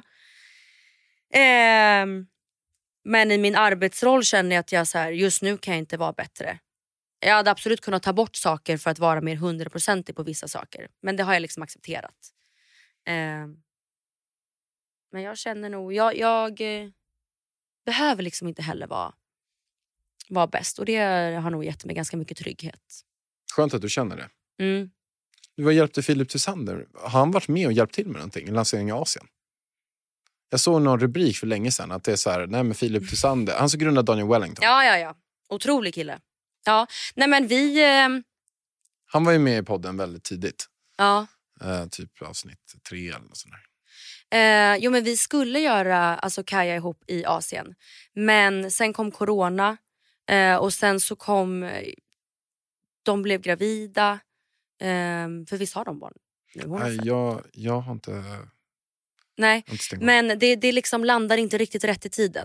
Eh, men i min arbetsroll känner jag att jag så här, just nu kan jag inte vara bättre. Jag hade absolut kunnat ta bort saker för att vara mer hundraprocentig på vissa saker. Men det har jag liksom accepterat. Eh, men jag känner nog... Jag, jag eh, behöver liksom inte heller vara, vara bäst. Och det har nog gett mig ganska mycket trygghet. Skönt att du känner det. Mm. Du har hjälpt Filip Tysander. Har han varit med och hjälpt till med någonting? En lansering i Asien? Jag såg någon rubrik för länge sedan att det är så här, nej men Filip Tysander, han som grundade Daniel Wellington. Ja, ja, ja. Otrolig kille. Ja, nej men vi... Eh... Han var ju med i podden väldigt tidigt. Ja. Eh, typ avsnitt tre eller något sånt där. Eh, jo men vi skulle göra alltså Kaja ihop i Asien. Men sen kom corona. Eh, och sen så kom... De blev gravida. Eh, för visst har de barn? Nej, jag, jag har inte... Nej, inte men det, det liksom landar inte riktigt rätt i tiden.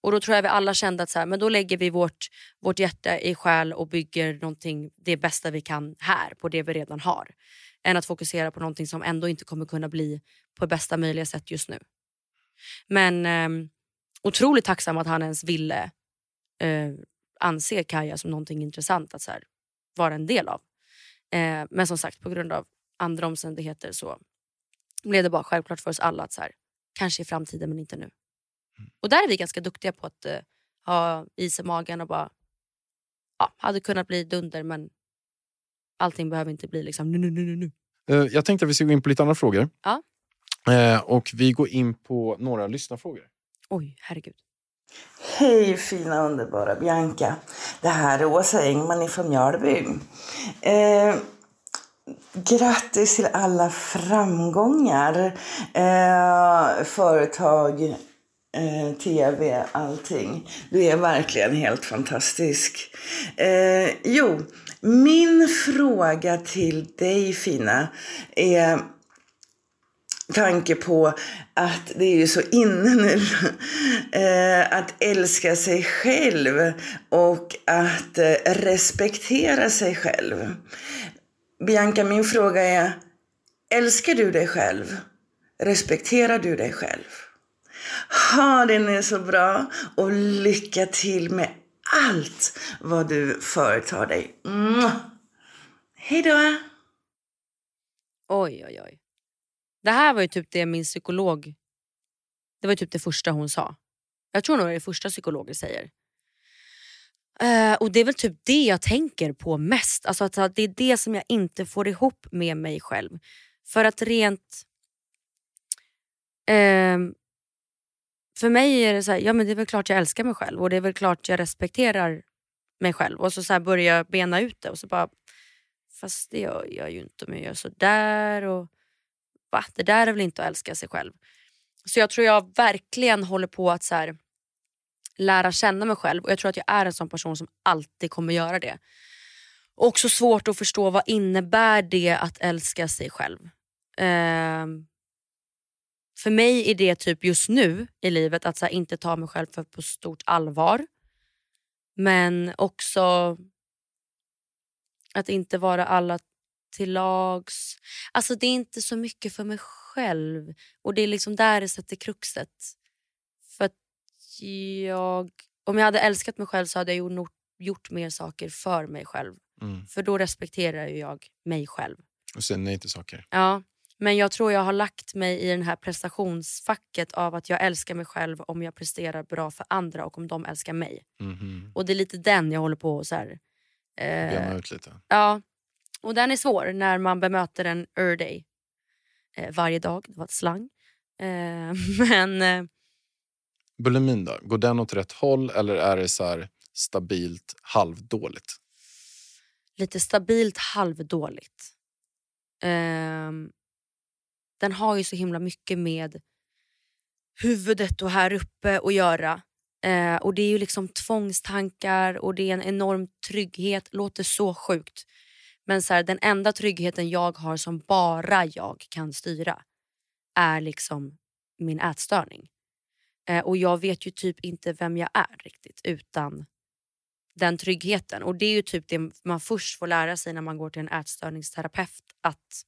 Och då tror jag vi alla kände att så här, men då lägger vi vårt, vårt hjärta i själ och bygger någonting, det bästa vi kan här på det vi redan har. Än att fokusera på någonting som ändå inte kommer kunna bli på bästa möjliga sätt just nu. Men eh, otroligt tacksam att han ens ville eh, anse Kaja som någonting intressant att så här, vara en del av. Eh, men som sagt, på grund av andra omständigheter så blev det bara självklart för oss alla att så här, kanske i framtiden men inte nu. Mm. Och där är vi ganska duktiga på att eh, ha is i magen och bara ja, hade kunnat bli dunder men allting behöver inte bli liksom nu, nu, nu, nu, nu. Uh, jag tänkte att vi ska gå in på lite andra frågor. Ja. Uh, och vi går in på några lyssnarfrågor. Oj, herregud. Hej fina underbara Bianca. Det här är Åsa Engman ifrån Mjölby. Eh, grattis till alla framgångar. Eh, företag, eh, tv, allting. Du är verkligen helt fantastisk. Eh, jo, min fråga till dig fina är tanke på att det är ju så inne nu eh, att älska sig själv och att eh, respektera sig själv. Bianca, min fråga är, älskar du dig själv? Respekterar du dig själv? Ha, den är så bra och lycka till med allt vad du företar dig. Mm. Hej då! Oj, oj, oj. Det här var ju typ det min psykolog, det var ju typ det första hon sa. Jag tror nog det är det första psykologer säger. Uh, och det är väl typ det jag tänker på mest. Alltså att det är det som jag inte får ihop med mig själv. För att rent... Uh, för mig är det så här, ja men det är väl klart jag älskar mig själv. Och det är väl klart jag respekterar mig själv. Och så, så här börjar jag bena ut det. Och så bara, fast det gör jag ju inte om jag gör så där och... Va? Det där är väl inte att älska sig själv. Så jag tror jag verkligen håller på att så här, lära känna mig själv. Och jag tror att jag är en sån person som alltid kommer göra det. Och också svårt att förstå vad innebär det att älska sig själv. Uh, för mig är det typ just nu i livet att så här, inte ta mig själv för på stort allvar. Men också att inte vara alla till lags. Alltså det är inte så mycket för mig själv. Och det är liksom där det sätter kruxet. För att jag... Om jag hade älskat mig själv så hade jag gjort, gjort mer saker för mig själv. Mm. För då respekterar jag mig själv. Och sen nej till saker. Ja, men jag tror jag har lagt mig i den här prestationsfacket av att jag älskar mig själv om jag presterar bra för andra och om de älskar mig. Mm. Och det är lite den jag håller på så här. Eh, Jämna ut lite. Ja. Och den är svår när man bemöter en ur day. Eh, varje dag, det var ett slang. Eh, men... Eh, Bulimin då? Går den åt rätt håll eller är det så här stabilt halvdåligt? Lite stabilt halvdåligt. Eh, den har ju så himla mycket med huvudet och här uppe att göra. Eh, och det är ju liksom tvångstankar och det är en enorm trygghet. Låter så sjukt. Men så här, den enda tryggheten jag har som bara jag kan styra är liksom min ätstörning. Eh, och jag vet ju typ inte vem jag är riktigt utan den tryggheten. Och det är ju typ det man först får lära sig när man går till en ätstörningsterapeut. Att,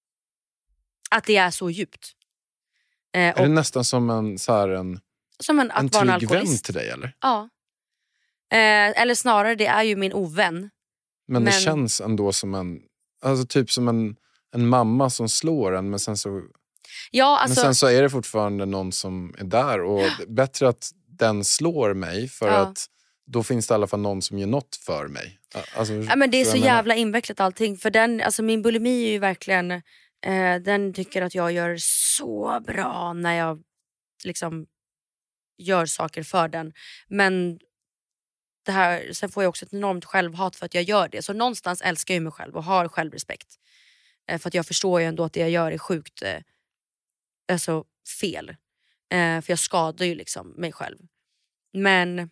att det är så djupt. Eh, är det nästan som en, så här en, som en, en att trygg vän till dig eller? Ja. Eh, eller snarare det är ju min ovän. Men, men det känns ändå som en, alltså typ som en, en mamma som slår en men sen så ja, alltså, men sen så är det fortfarande någon som är där och ja. Bättre att den slår mig för ja. Att då finns det i alla fall någon som gör något för mig. Alltså, ja, men det är så jävla invecklat allting för den, alltså min bulimi är ju verkligen eh, den tycker att jag gör så bra när jag liksom gör saker för den. Men det här, sen får jag också ett enormt självhat för att jag gör det. Så någonstans älskar jag mig själv och har självrespekt. Eh, för att jag förstår ju ändå att det jag gör är sjukt eh, alltså fel. Eh, för jag skadar ju liksom mig själv. Men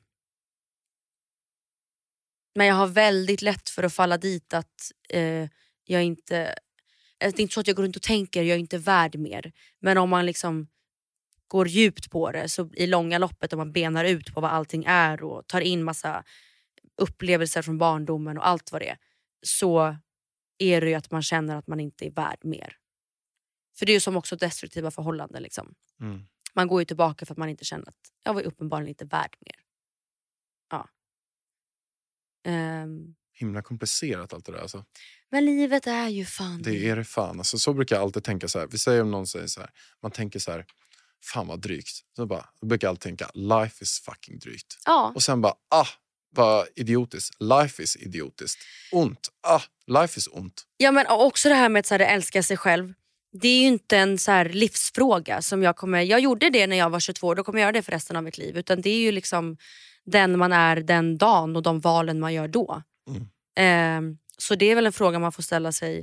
men jag har väldigt lätt för att falla dit att eh, jag inte... Det är inte så att jag går runt och tänker jag är inte värd mer. Men om man liksom går djupt på det, så i långa loppet om man benar ut på vad allting är och tar in massa upplevelser från barndomen och allt vad det är, så är det ju att man känner att man inte är värd mer. För det är ju som också destruktiva förhållanden liksom. Mm. Man går ju tillbaka för att man inte känner att jag var uppenbarligen inte värd mer. Ja. Um, Himla komplicerat allt det där alltså. Men livet är ju fan. Det är det fan. Alltså, så brukar jag alltid tänka så här. Vi säger om någon säger så här. Man tänker så här. Fan vad drygt. Så bara, då brukar jag alltid tänka. Life is fucking drygt. Ja. Och sen bara. Ah, vad idiotiskt. Life is idiotiskt. Ont. Ah, life is ont. Ja, men också det här med att så här, älska sig själv. Det är ju inte en så här livsfråga som jag kommer... Jag gjorde det när jag var tjugotvå. Då kommer jag göra det för resten av mitt liv. Utan det är ju liksom den man är den dagen och de valen man gör då. Mm. Eh, så det är väl en fråga man får ställa sig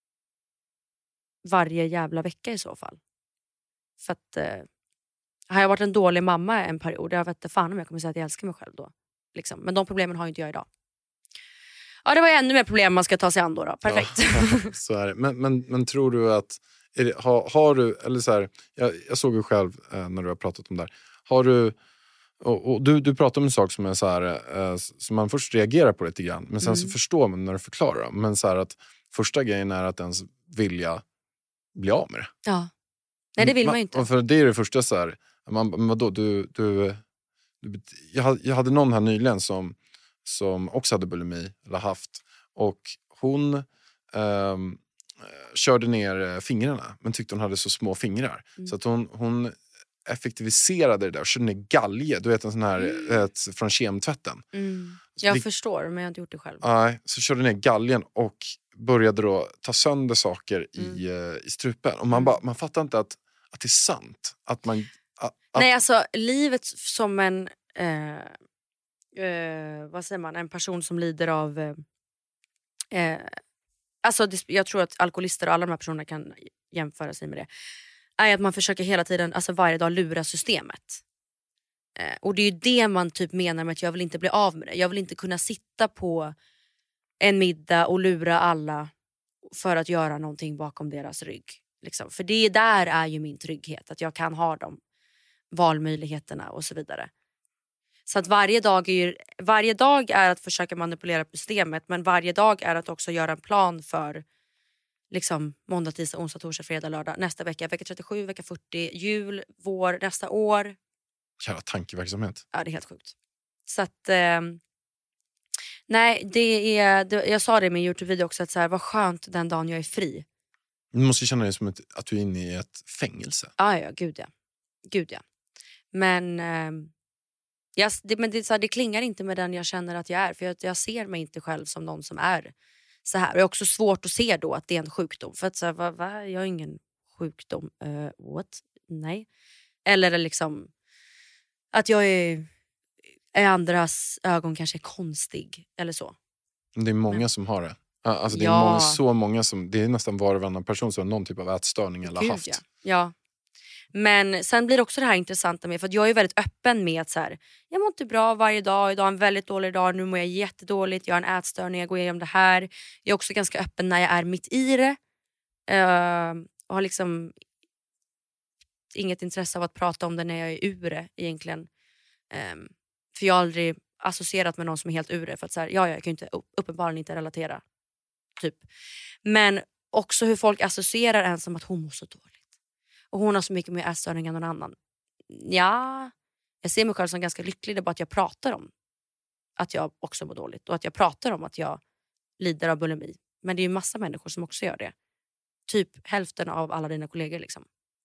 varje jävla vecka i så fall. För att eh, har jag varit en dålig mamma en period, jag vet inte fan om jag kommer säga att jag älskar mig själv då. Liksom. Men de problemen har inte jag idag. Ja, det var ännu mer problem man ska ta sig an då. då. Perfekt. Ja, så är det. Men, men, men tror du att... Är det, har, har du... Eller så här, jag, jag såg ju själv eh, när du har pratat om det här. Har du... Och, och du, du pratar om en sak som är så här... Eh, som man först reagerar på lite grann. Men sen mm. så förstår man när du förklarar dem. Men så här att... Första grejen är att ens vilja bli av med det. Ja. Nej, det vill man ju inte. Och för det är det första så här... Man, men vadå, du... du, du jag, jag hade någon här nyligen som... som också hade bulimi eller haft, och hon eh, körde ner fingrarna men tyckte hon hade så små fingrar mm. så att hon, hon effektiviserade det där och körde ner galge, du vet en sån här mm. ett, från kemtvätten. Mm. Jag Vi, förstår, men jag har inte gjort det själv. Nej, så körde ner galgen och började då ta sönder saker mm. i, uh, i strupen och man, mm. bara, man fattar inte att, att det är sant att man att, nej, alltså livet som en eh... Uh, vad säger man, en person som lider av uh, uh, alltså det, jag tror att alkoholister och alla de här personerna kan jämföra sig med det, är att man försöker hela tiden, alltså varje dag, lura systemet. Uh, och det är ju det man typ menar med att jag vill inte bli av med det. Jag vill inte kunna sitta på en middag och lura alla för att göra någonting bakom deras rygg liksom. För det där är ju min trygghet, att jag kan ha de valmöjligheterna och så vidare. Så att varje dag, är ju, varje dag är att försöka manipulera systemet, men varje dag är att också göra en plan för liksom måndag, tisdag, onsdag, torsdag, fredag, lördag, nästa vecka, vecka trettiosju, vecka fyrtio, jul, vår, nästa år. Jävla tankeverksamhet. Ja, det är helt sjukt. Så att eh, nej, det är det, jag sa det i min YouTube-video också, att så här, vad skönt den dagen jag är fri. Du måste känna dig som ett, att du är inne i ett fängelse. Ah, ja, gud ja. Gud ja. Men eh, Jag, det, men det, så här, det klingar inte med den jag känner att jag är. För jag, jag ser mig inte själv som någon som är så här. Och det är också svårt att se då att det är en sjukdom. För att så här, va, va? Jag har ingen sjukdom. Uh, what? Nej. Eller liksom att jag är i andras ögon kanske är konstig. Eller så. Det är många men. som har det. Alltså det är ja. många, så många som... Det är nästan var och varannan person som har någon typ av ätstörning eller Gud, haft. Ja. ja. Men sen blir det också det här intressanta med, för att jag är väldigt öppen med att så här, jag mår inte bra varje dag, idag är en väldigt dålig dag, nu mår jag jättedåligt, jag har en ätstörning, jag går igenom det här. Jag är också ganska öppen när jag är mitt i det. Uh, och har liksom inget intresse av att prata om det när jag är ur det egentligen. Um, för jag har aldrig associerat med någon som är helt ur det, för att så här, ja, jag kan ju inte, uppenbarligen inte relatera. Typ. Men också hur folk associerar en som att hon mår så dåligt. Och hon har så mycket mer ätstörning än någon annan. Ja, jag ser mig själv som ganska lycklig. Det är bara att jag pratar om att jag också mår dåligt. Och att jag pratar om att jag lider av bulimi. Men det är ju massa människor som också gör det. Typ hälften av alla dina kollegor liksom.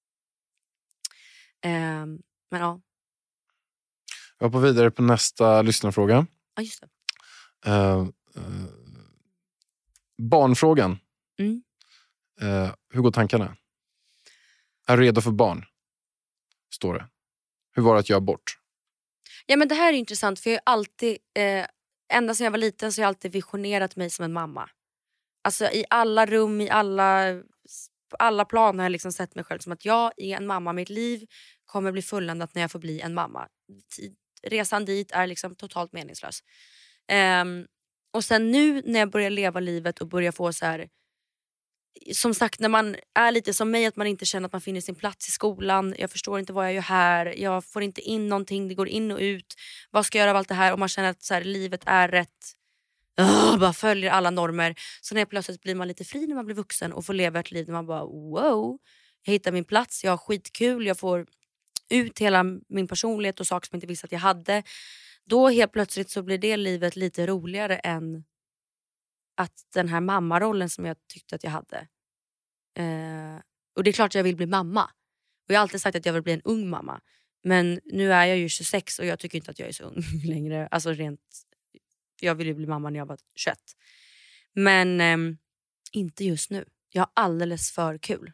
Um, men ja. Jag hoppar vidare på nästa lyssnarfråga. Ja, just det. Uh, uh, barnfrågan. Mm. Uh, hur går tankarna? Är redo för barn, står det. Hur var det att göra bort? Ja, men det här är intressant, för jag har alltid, eh, ända sedan jag var liten så har jag alltid visionerat mig som en mamma. Alltså i alla rum, i alla, alla plan har jag liksom sett mig själv som att jag är en mamma. Mitt liv kommer bli fulländat när jag får bli en mamma. Resan dit är liksom totalt meningslös. Um, och sen nu när jag börjar leva livet och börjar få så här som sagt, när man är lite som mig, att man inte känner att man finner sin plats i skolan. Jag förstår inte vad jag gör här. Jag får inte in någonting. Det går in och ut. Vad ska jag göra av allt det här? Och man känner att så här, livet är rätt. Oh, bara följer alla normer. Så när plötsligt blir man lite fri när man blir vuxen och får leva ett liv där man bara wow, jag hittar min plats, jag har skitkul, jag får ut hela min personlighet och saker som jag inte visste att jag hade. Då helt plötsligt så blir det livet lite roligare än att den här mammarollen som jag tyckte att jag hade. Eh, och det är klart att jag vill bli mamma. Och jag har alltid sagt att jag vill bli en ung mamma. Men nu är jag ju tjugosex och jag tycker inte att jag är så ung längre. Alltså rent, jag ville ju bli mamma när jag var tjugoett. Men eh, inte just nu. Jag har alldeles för kul.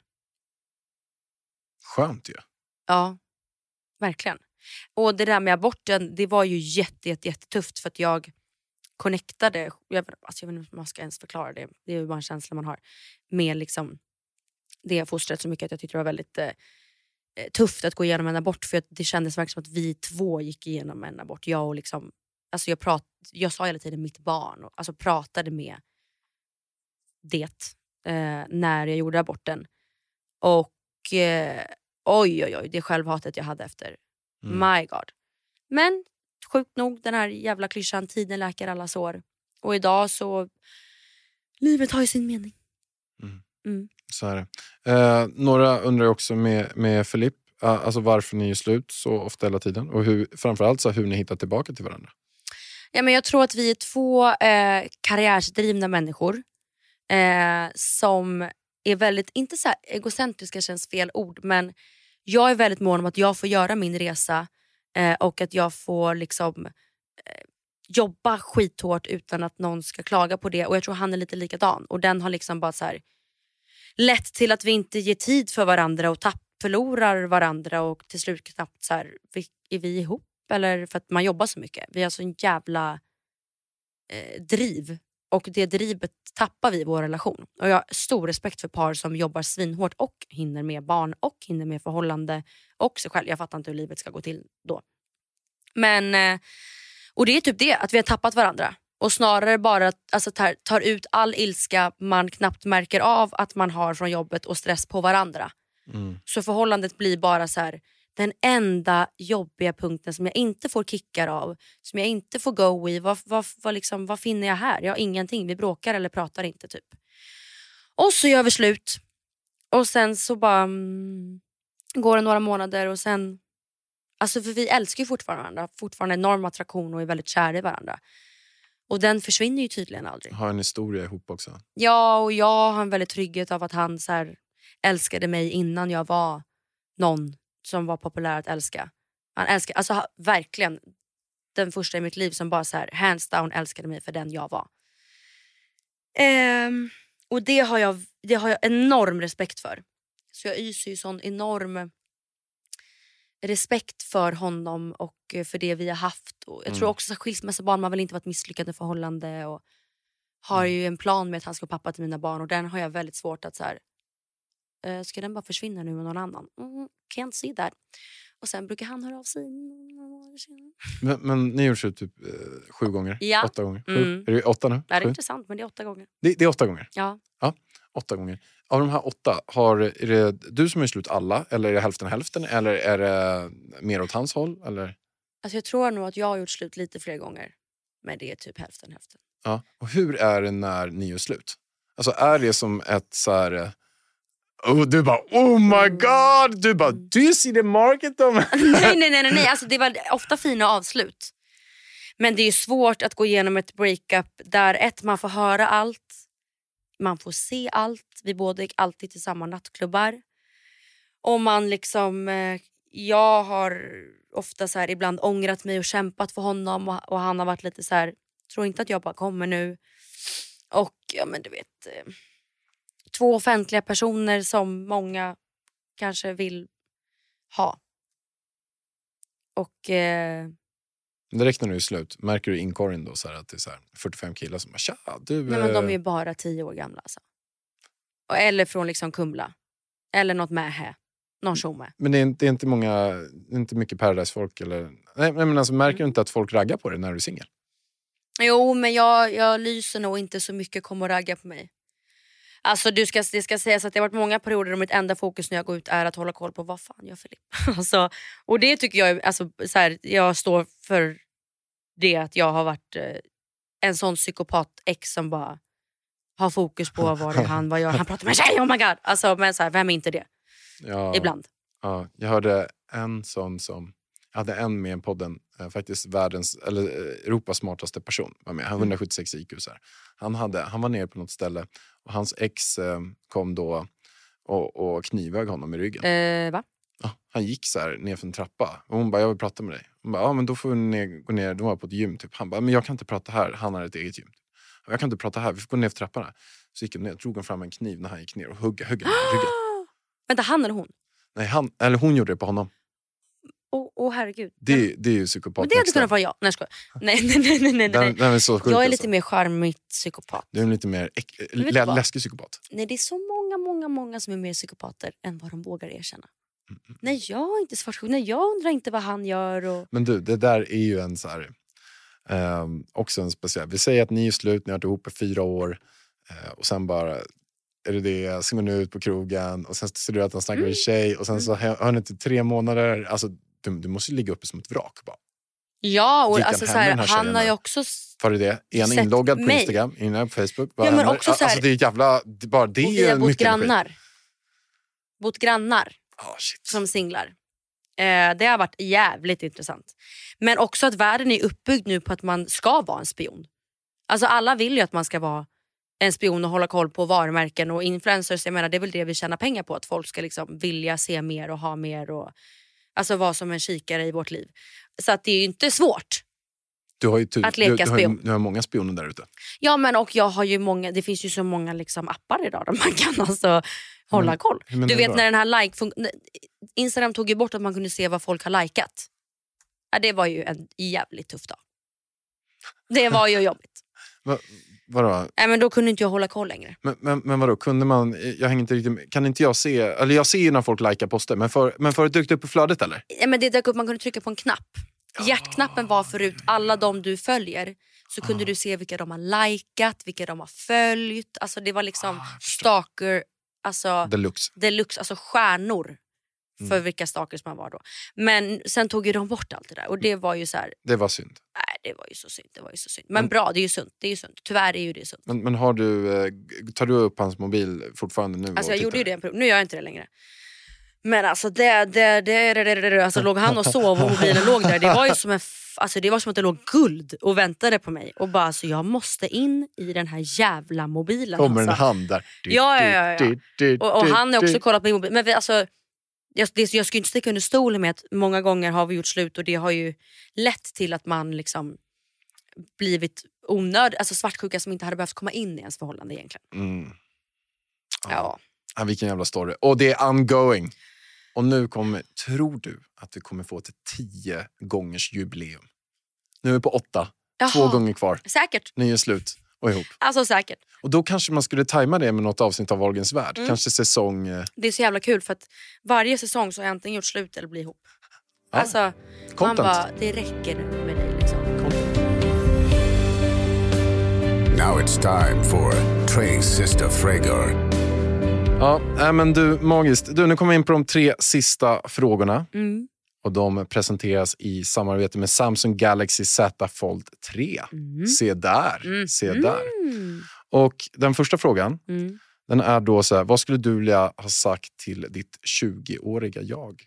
Skönt ju. Ja. Ja, verkligen. Och det där med aborten, det var ju jätte, jätte, jättetufft för att jag connectade, jag, alltså jag vet inte om man ska ens förklara det, det är ju bara en känsla man har med liksom det fostret så mycket att jag tyckte det var väldigt eh, tufft att gå igenom en abort, för att det kändes verkligen som att vi två gick igenom en abort. Jag och liksom, alltså jag, prat, jag sa hela tiden mitt barn, och, alltså pratade med det eh, när jag gjorde aborten. Och eh, oj oj oj, det självhatet jag hade efter. Mm. My God. Men sjukt nog, den här jävla klyschan, tiden läker alla sår. Och idag så, livet har ju sin mening. Mm. Mm. Så är det. Eh, några undrar också med, med Filip, eh, alltså varför ni är slut så ofta hela tiden. Och hur, framförallt så hur ni hittar tillbaka till varandra. Ja, men jag tror att vi är två eh, karriärsdrivna människor. Eh, som är väldigt, inte så här egocentriska känns fel ord, men jag är väldigt mån om att jag får göra min resa. Eh, och att jag får liksom eh, jobba skithårt utan att någon ska klaga på det. Och jag tror han är lite likadan. Och den har liksom bara så här lett till att vi inte ger tid för varandra och tapp, förlorar varandra. Och till slut knappt så här, är vi ihop? Eller för att man jobbar så mycket. Vi har så en jävla eh, driv. Och det drivet tappar vi i vår relation. Och jag har stor respekt för par som jobbar svinhårt och hinner med barn och hinner med förhållande och sig själv. Jag fattar inte hur livet ska gå till då. Men, och det är typ det, att vi har tappat varandra. Och snarare bara alltså, tar, tar ut all ilska man knappt märker av att man har från jobbet och stress på varandra. Mm. Så förhållandet blir bara så här, den enda jobbiga punkten som jag inte får kickar av, som jag inte får go i, vad, vad, vad, liksom, vad finner jag här? Jag har ingenting, vi bråkar eller pratar inte typ. Och så gör vi slut. Och sen så bara mm, går det några månader och sen, alltså för vi älskar ju fortfarande varandra, fortfarande enorm attraktion och är väldigt kära i varandra. Och den försvinner ju tydligen aldrig. Har en historia ihop också. Ja, och jag har en väldigt trygghet av att han så här, älskade mig innan jag var någon som var populär att älska. Han älskade, alltså verkligen den första i mitt liv som bara så här hands down älskade mig för den jag var. Ehm, och det har jag det har jag enorm respekt för. Så jag yser ju sån enorm respekt för honom och för det vi har haft. Och jag mm. tror också att skilsmässobarn, man vill inte vara ett misslyckande förhållande och har mm. ju en plan med att han ska vara pappa till mina barn, och den har jag väldigt svårt att så här, uh, ska den bara försvinna nu med någon annan? Mm, can't see that. Och sen brukar han höra av sig. Men, men ni har gjort så typ eh, sju gånger? Ja. Åtta gånger? Mm. Är det åtta nu? Det är sju? intressant, men det är åtta gånger. Det, det är åtta gånger? Ja. Ja, åtta gånger. Av de här åtta, har, är det du som är slut alla? Eller är det hälften hälften? Eller är det mer åt hans håll? Eller? Alltså jag tror nog att jag har gjort slut lite fler gånger. Men det är typ hälften hälften. Ja. Och hur är det när ni gör slut? Alltså är det som ett så här... Och du bara, oh my god! Du bara, do you see the market? nej, nej, nej, nej. Alltså, det var ofta fina avslut. Men det är svårt att gå igenom ett breakup där ett, man får höra allt. Man får se allt. Vi båda gick alltid till samma nattklubbar. Och man liksom... Eh, jag har ofta så här ibland ångrat mig och kämpat för honom. Och, och han har varit lite så här, tror inte att jag bara kommer nu. Och ja, men du vet... Eh, två offentliga personer som många kanske vill ha. Och... Eh, direkt när du är slut, märker du inkorgen då så här, att det är så här fyrtiofem killar som bara, tja, du... Nej, men de är ju bara tio år gamla alltså. Och, eller från liksom Kumla. Eller något med här. Någon show med. Men det är, det är inte många, det är inte mycket Paradise-folk eller... Nej, men alltså märker du inte att folk raggar på dig när du är singel? Jo, men jag, jag lyser nog inte så mycket kommer att ragga på mig. Alltså du ska, det ska sägas att det har varit många perioder och mitt enda fokus när jag går ut är att hålla koll på vad fan gör Filip. Alltså, och det tycker jag, alltså, så här, jag står för det att jag har varit eh, en sån psykopat-ex som bara har fokus på vad är han, vad gör han, pratar med en tjej, oh my god. Alltså, men så här, vem är inte det? Ja, Ibland. Ja, jag hörde en sån som, jag hade en med i podden, eh, faktiskt världens, eller eh, Europas smartaste person var med. Han har hundrasjuttiosex I Q så här. Han, hade, han var nere på något ställe och hans ex eh, kom då och, och knivög honom i ryggen. Eh, va? Ja, han gick så här ner för en trappa och hon bara, jag vill prata med dig. Hon bara, ja men då får vi ner, gå ner, de var på ett gym typ. Han bara, men jag kan inte prata här, han har ett eget gym. Jag kan inte prata här, vi får gå ner för trapporna. Så gick han ner, drog han fram en kniv när han gick ner och högg, högg honom i ryggen. Vänta, han eller hon? Nej, han, eller hon gjorde det på honom. Åh oh, oh, herregud. Det, det är ju psykopat. Men det hade kunnat vara jag. Nej, nej, nej, nej, nej, nej. Den, den är så sjuk, jag är alltså. lite mer charmigt psykopat. Du är lite mer äck, lä, läskig psykopat. Nej, det är så många, många, många som är mer psykopater än vad de vågar erkänna. Mm. Nej, jag är inte svartsjuk. Nej, jag undrar inte vad han gör. Och... Men du, det där är ju en så här... Um, också en speciell. Vi säger att ni är slut, ni har varit ihop i fyra år. Uh, och sen bara... Är det det? Sen går ni ut på krogen. Och sen ser du att han snackar med en tjej. Och sen så hör ni till tre månader. Alltså, du, du måste ju ligga uppe som ett vrak bara. Ja, och alltså, så här, han har ju också... För det. Är han inloggad på mig. Instagram? Inne på Facebook? Ja, men också så här, alltså det är jävla... Bara det är ju mycket grannar. Energi. Bott grannar. Oh, shit. Som singlar. Eh, det har varit jävligt intressant. Men också att världen är uppbyggd nu på att man ska vara en spion. Alltså alla vill ju att man ska vara en spion och hålla koll på varumärken och influencers. Jag menar, det är väl det vi tjänar pengar på. Att folk ska liksom vilja se mer och ha mer. Och, alltså vara som en kikare i vårt liv. Så att det är ju inte svårt. Du har ju tur. Att leka du, du, har, spion. du har många spioner där ute. Ja, men och jag har ju många, det finns ju så många liksom appar idag där man kan alltså hålla men, koll. Du vet när den här like fun- Instagram tog ju bort att man kunde se vad folk har likat. Ja, det var ju en jävligt tuff dag. Det var ju jobbigt. Va, vadå? Nej, men då kunde inte jag hålla koll längre. Men, men, men vadå, kunde man, jag hänger inte riktigt med, kan inte jag se, eller jag ser ju när folk likar poster, men för, men för att dök det upp i flödet eller? Ja, men det dök upp, man kunde trycka på en knapp. Ja. Hjärtknappen var förut, alla de du följer så kunde ah. du se vilka de har likat, vilka de har följt. Alltså det var liksom ah, stalker, alltså deluxe. deluxe, alltså stjärnor för mm. vilka stalkers man var då. Men sen tog ju de bort allt det där och det var ju så här. Det var synd. Nej, det var ju så synd, det var ju så synd. Men mm. bra, det är ju sunt, det är ju sunt. Tyvärr är ju det sunt. Men, men har du, tar du upp hans mobil fortfarande nu? Alltså jag gjorde ju det en period, nu gör jag inte det längre. Men alltså det, det, det, det, det, det alltså låg han och sov och mobilen låg där. Det var ju som en, alltså det var som att det låg guld och väntade på mig. Och bara så jag måste in i den här jävla mobilen. Kommer alltså. en hand där. Ja, ja, ja. ja. Och, och han har också kollat på min mobil. Men vi, alltså, jag, det, jag skulle inte sticka under stolen med att många gånger har vi gjort slut. Och det har ju lett till att man liksom blivit onödig. Alltså svartsjuka som inte hade behövt komma in i ens förhållande egentligen. Mm. Ja. ja. Ja, vilken jävla story. Och det är ongoing. Och nu kommer, tror du att vi kommer få ett tio gångers jubileum? Nu är vi på åtta. Jaha. Två gånger kvar. Säkert. Ni är slut och ihop. Alltså säkert. Och då kanske man skulle tajma det med något avsnitt av Wahlgrens värld. Mm. Kanske säsong... Det är så jävla kul för att varje säsong så har jag antingen gjort slut eller blir ihop. Ja. Alltså, Content. Man bara, det räcker nu med dig liksom. Now it's time for Trey's sister Fragor. Ja, men du, magiskt. Du, nu kommer vi in på de tre sista frågorna. Mm. Och de presenteras i samarbete med Samsung Galaxy Z Fold tre. Mm. Se där, mm. se där. Och den första frågan, mm. den är då så här, vad skulle du vilja ha sagt till ditt tjugoåriga jag?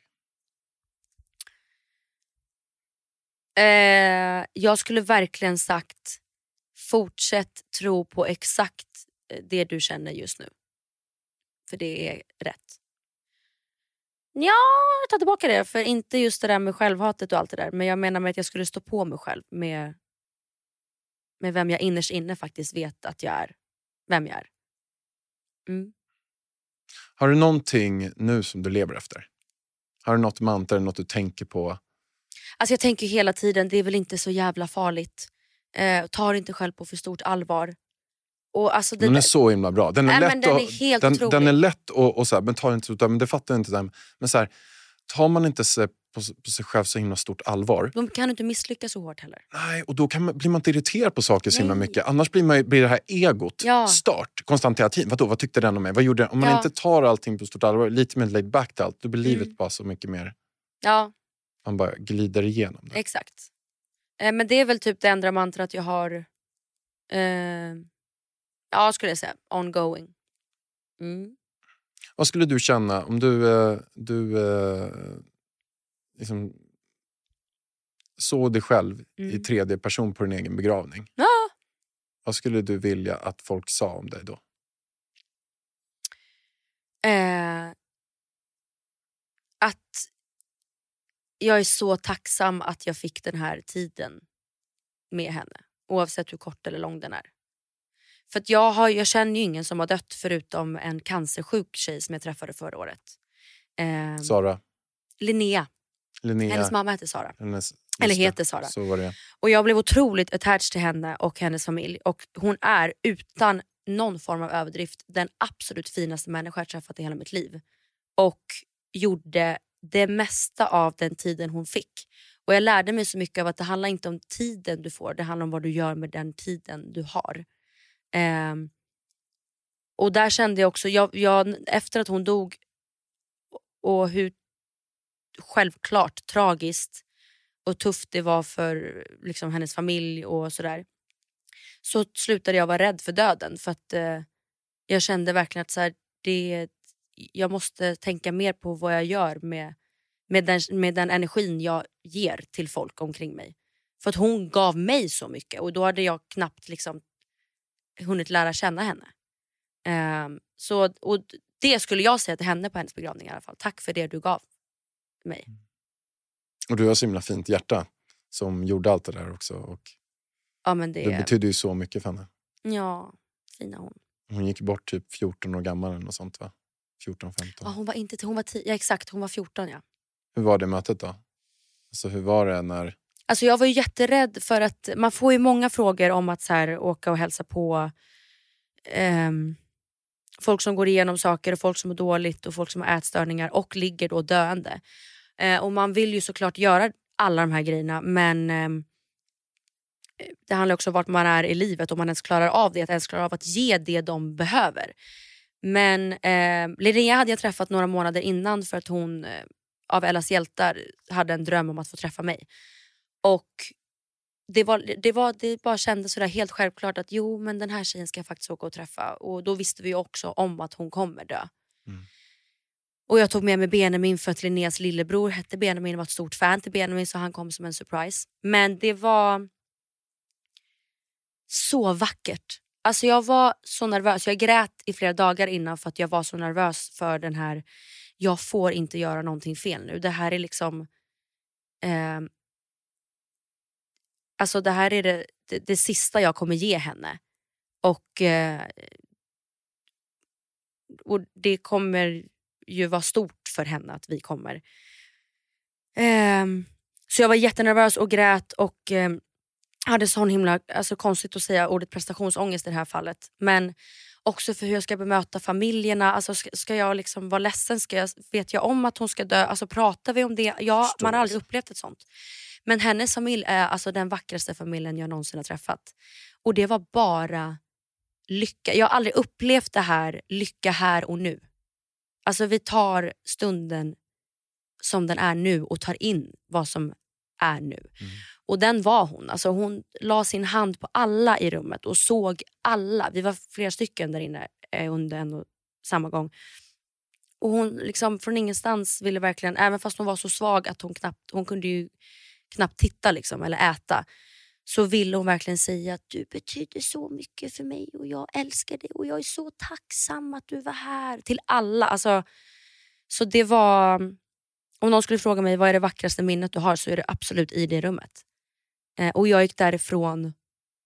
Eh, jag skulle verkligen sagt, fortsätt tro på exakt det du känner just nu. För det är rätt. Ja, jag tar tillbaka det. För inte just det där med självhatet och allt det där. Men jag menar med att jag skulle stå på mig själv. Med, med vem jag innerst inne faktiskt vet att jag är. Vem jag är. Mm. Har du någonting nu som du lever efter? Har du något mantra eller något du tänker på? Alltså jag tänker hela tiden, det är väl inte så jävla farligt. Eh, tar inte själv på för stort allvar. Och alltså det den är så himla bra. Den är, nej, lätt men den och, är helt den, otrolig. den är lätt och, och så här, men tar inte utan, men det fattar inte den. Men så här, tar man inte sig på, på sig själv så himla stort allvar. De kan inte misslyckas så hårt heller. Nej, och då kan man, blir man inte irriterad på saker så himla Nej. mycket. Annars blir, man, blir det här egot Ja. stört konstant hela tiden. Vadå, vad tyckte den om mig? Vad gjorde den? Om man Ja. inte tar allting på stort allvar, lite mer laid back till allt, då blir Mm. livet bara så mycket mer... Ja, Man bara glider igenom det. exakt. Eh, men det är väl typ det enda mantrat jag har... Eh, ja, skulle jag säga. Ongoing. Mm. Vad skulle du känna om du, eh, du eh, liksom såg dig själv Mm. i tredje person på din egen begravning? Ja. Vad skulle du vilja att folk sa om dig då? Eh, att jag är så tacksam att jag fick den här tiden med henne. Oavsett hur kort eller lång den är. För att jag, har, jag känner ju ingen som har dött förutom en cancersjuk tjej som jag träffade förra året. Eh, Sara? Linnea. Linnea? Hennes mamma heter Sara. Hennes, Eller det. heter Sara. Så var det. Och jag blev otroligt attached till henne och hennes familj. Och hon är utan någon form av överdrift den absolut finaste människa jag träffat i hela mitt liv. Och gjorde det mesta av den tiden hon fick. Och jag lärde mig så mycket av att det handlar inte om tiden du får. Det handlar om vad du gör med den tiden du har. Um, och där kände jag också, jag, jag, efter att hon dog och hur självklart tragiskt och tufft det var för liksom, hennes familj och sådär, så slutade jag vara rädd för döden. För att uh, jag kände verkligen att så här, det, jag måste tänka mer på vad jag gör med, med, den, med den energin jag ger till folk omkring mig. För att hon gav mig så mycket och då hade jag knappt liksom hunnit lära känna henne. Um, så, och det skulle jag säga till henne på hennes begravning i alla fall. Tack för det du gav mig. Och du har så himla fint hjärta som gjorde allt det där också. Och ja, men det... det betyder ju så mycket för henne. Ja, fina hon. Hon gick bort typ fjorton år gammal och sånt va? fjorton femton. Ja, hon var inte till, hon var tio, ja exakt, hon var fjorton ja. Hur var det mötet då? Alltså hur var det när... Alltså jag var ju jätterädd för att man får ju många frågor om att så här, åka och hälsa på um, folk som går igenom saker och folk som mår dåligt och folk som har ätstörningar och ligger då döende. Uh, och man vill ju såklart göra alla de här grejerna, men um, det handlar också om vart man är i livet och man ens klarar av det, att ens klarar av att ge det de behöver. Men uh, Linnea hade jag träffat några månader innan för att hon uh, av Ellas hjältar hade en dröm om att få träffa mig. Och det, var, det, var, det bara kändes sådär helt självklart att jo, men den här tjejen ska jag faktiskt åka och träffa. Och då visste vi också om att hon kommer dö. Mm. Och jag tog med mig Benjamin för att Linneas lillebror hette Benjamin och var ett stort fan till Benjamin, så han kom som en surprise. Men det var så vackert. Alltså jag var så nervös. Jag grät i flera dagar innan för att jag var så nervös för den här, jag får inte göra någonting fel nu. Det här är liksom... Eh, Alltså det här är det, det, det sista jag kommer ge henne. Och, eh, och det kommer ju vara stort för henne att vi kommer. Eh, så jag var jättenervös och grät och eh, hade sån himla, alltså konstigt att säga ordet prestationsångest i det här fallet. Men också för hur jag ska bemöta familjerna. Alltså ska, ska jag liksom vara ledsen? Ska jag, vet jag om att hon ska dö? Alltså pratar vi om det? Ja, Förstår man har aldrig upplevt ett sånt. Men hennes familj är alltså den vackraste familjen jag någonsin har träffat. Och det var bara lycka. Jag har aldrig upplevt det här, lycka här och nu. Alltså vi tar stunden som den är nu och tar in vad som är nu. Mm. Och den var hon. Alltså hon la sin hand på alla i rummet och såg alla. Vi var flera stycken där inne under en och samma gång. Och hon liksom från ingenstans ville verkligen, även fast hon var så svag att hon knappt, hon kunde ju knappt titta liksom, eller äta, så ville hon verkligen säga att du betyder så mycket för mig och jag älskar dig och jag är så tacksam att du var här, till alla. Alltså, så det var, om någon skulle fråga mig vad är det vackraste minnet du har, så är det absolut i det rummet. Eh, och jag gick därifrån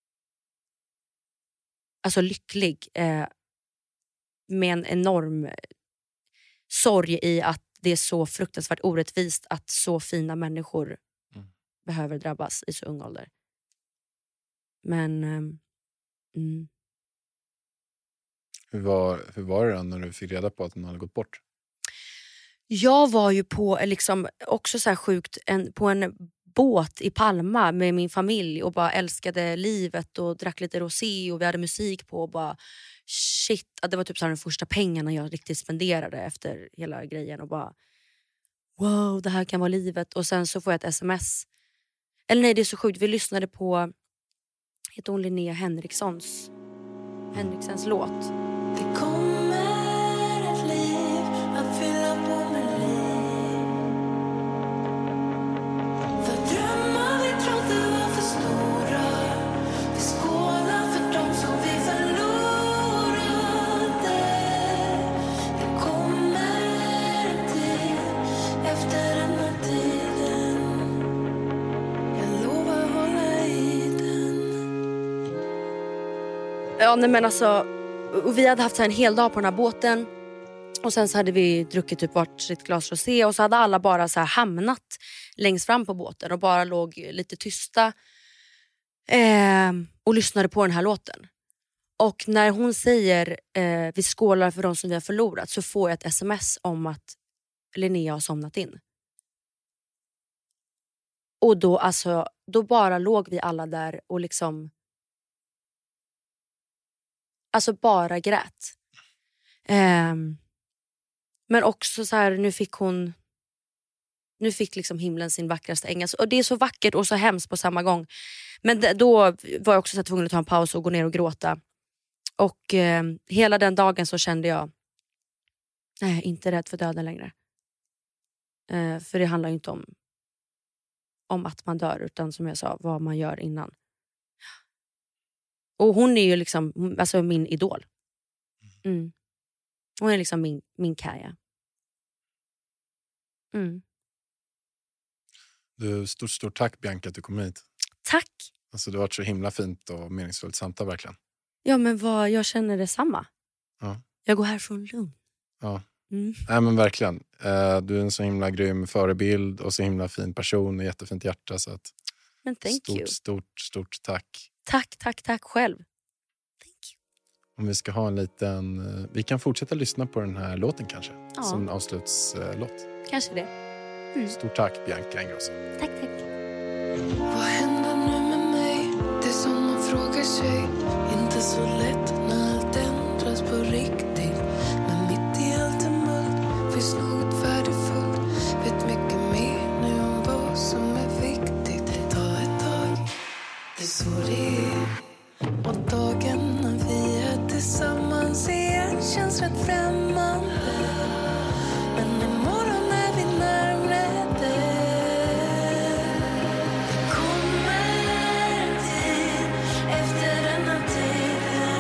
alltså lycklig, eh, med en enorm sorg i att det är så fruktansvärt orättvist att så fina människor mm. behöver drabbas i så ung ålder. Men um, mm. hur, var, hur var det då när du fick reda på att hon hade gått bort? Jag var ju på liksom, också så här sjukt en, på en båt i Palma med min familj och bara älskade livet och drack lite rosé och vi hade musik på och bara shit, det var typ så här de första pengarna jag riktigt spenderade efter hela grejen och bara wow, det här kan vara livet. Och sen så får jag ett sms, eller nej, det är så sjukt, vi lyssnade på, heter hon Linnea Henrikssons Henriksens låt. Det kommer ett liv att fylla på med liv. För drömmar vi trodde var för stora. Vi skålar för dem som vi förlorade. Det kommer en tid efter den här tiden. Jag lovar hålla i den. Ja, nej men alltså, och vi hade haft så här en hel dag på den här båten. Och sen så hade vi druckit typ vart sitt glas rosé. Och så hade alla bara så här hamnat längst fram på båten. Och bara låg lite tysta. Eh, och lyssnade på den här låten. Och när hon säger eh, vi skålar för de som vi har förlorat. Så får jag ett sms om att Linnea har somnat in. Och då alltså, då bara låg vi alla där och liksom... Alltså bara grät. Um, men också så här, nu fick hon... Nu fick liksom himlen sin vackraste äng. Alltså, och det är så vackert och så hemskt på samma gång. Men d- då var jag också så tvungen att ta en paus och gå ner och gråta. Och eh, hela den dagen så kände jag... Nej, inte rädd för döden längre. Uh, för det handlar ju inte om... Om att man dör, utan som jag sa, vad man gör innan. Och hon är ju liksom alltså min idol. Mm. Hon är liksom min, min Kaja. Mm. Du, stort, stort tack Bianca att du kom hit. Tack. Alltså det har varit så himla fint och meningsfullt samtal verkligen. Ja men vad, jag känner detsamma. Ja. Jag går härifrån lugn. Ja. Mm. Nej men verkligen. Uh, du är en så himla grym förebild och så himla fin person och jättefint hjärta. Så att men thank stort, you. Stort, stort tack. Tack, tack, tack själv. Thank you. Om vi ska ha en liten... Uh, vi kan fortsätta lyssna på den här låten kanske. Ja. Som en avslutslåt. Uh, kanske det. Mm. Stort tack Bianca Ingrosso. Tack, tack. Vad händer nu med mig? Det som man frågar sig. Inte så lätt när allt ändras på riktigt. Men mitt i allt tumult finns något värdefullt. Vet mycket mer nu om vad som är viktigt. Det tar ett tag. Det är så det är. Och dagen när vi är tillsammans igen känns rätt främmande. Men imorgon är vi närmare dig. Kommer en tid efter denna tiden.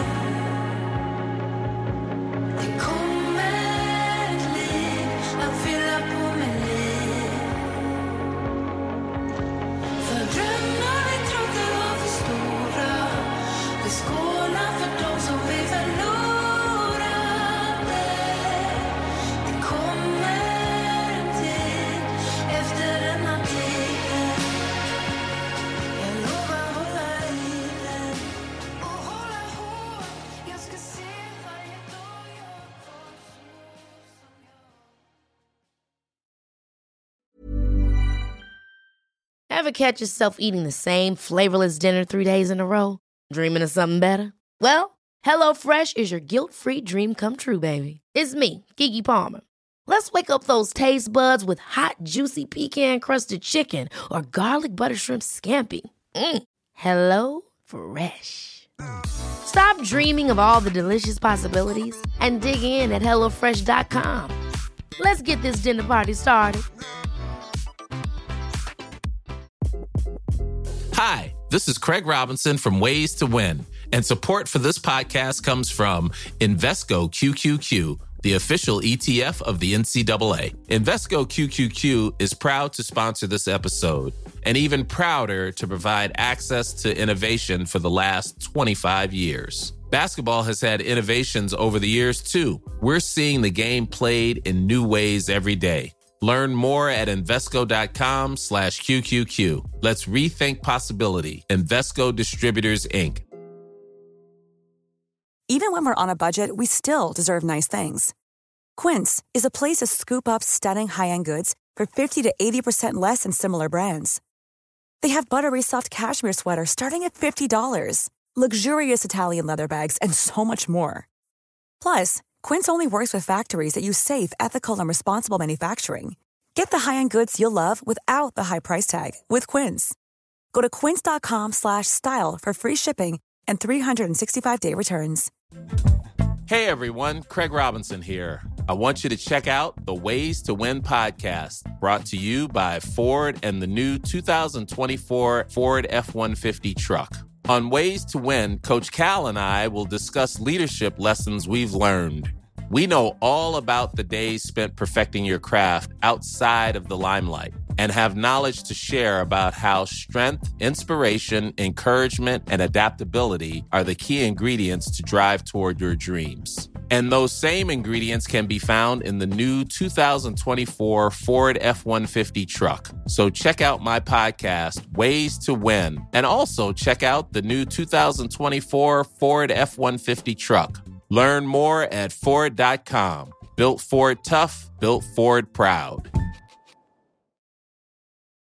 Det kommer ett liv att fylla på med liv. För drömmar vi trodde var för stora. Vi skålar för dem som vi förlorade. Det kommer en tid efter denna tiden. Jag lovar hålla i den och hålla hårt. Jag ska se varje dag jag får så som jag. Ever catch yourself eating the same flavorless dinner three days in a row? Dreaming of something better? Well, HelloFresh is your guilt-free dream come true, baby. It's me, Keke Palmer. Let's wake up those taste buds with hot, juicy pecan-crusted chicken or garlic butter shrimp scampi. Mm. Hello Fresh. Stop dreaming of all the delicious possibilities and dig in at hello fresh dot com. Let's get this dinner party started. Hi, this is Craig Robinson from Ways to Win, and support for this podcast comes from Invesco Q Q Q, the official E T F of the N C double A. Invesco Q Q Q is proud to sponsor this episode, and even prouder to provide access to innovation for the last twenty-five years. Basketball has had innovations over the years, too. We're seeing the game played in new ways every day. Learn more at Invesco.com slash QQQ. Let's rethink possibility. Invesco Distributors, Incorporated. Even when we're on a budget, we still deserve nice things. Quince is a place to scoop up stunning high-end goods for fifty to eighty percent less than similar brands. They have buttery soft cashmere sweaters starting at fifty dollars, luxurious Italian leather bags, and so much more. Plus, Quince only works with factories that use safe, ethical, and responsible manufacturing. Get the high-end goods you'll love without the high price tag with Quince. Go to quince.com slash style for free shipping and three sixty-five day returns. Hey everyone, Craig Robinson here. I want you to check out the Ways to Win podcast, brought to you by Ford and the new two thousand twenty-four Ford F one fifty truck. On Ways to Win, Coach Cal and I will discuss leadership lessons we've learned. We know all about the days spent perfecting your craft outside of the limelight and have knowledge to share about how strength, inspiration, encouragement, and adaptability are the key ingredients to drive toward your dreams. And those same ingredients can be found in the new two thousand twenty-four Ford F one fifty truck. So check out my podcast, Ways to Win, and also check out the new two thousand twenty-four Ford F one fifty truck. Learn more at Ford dot com. Built Ford tough, built Ford proud.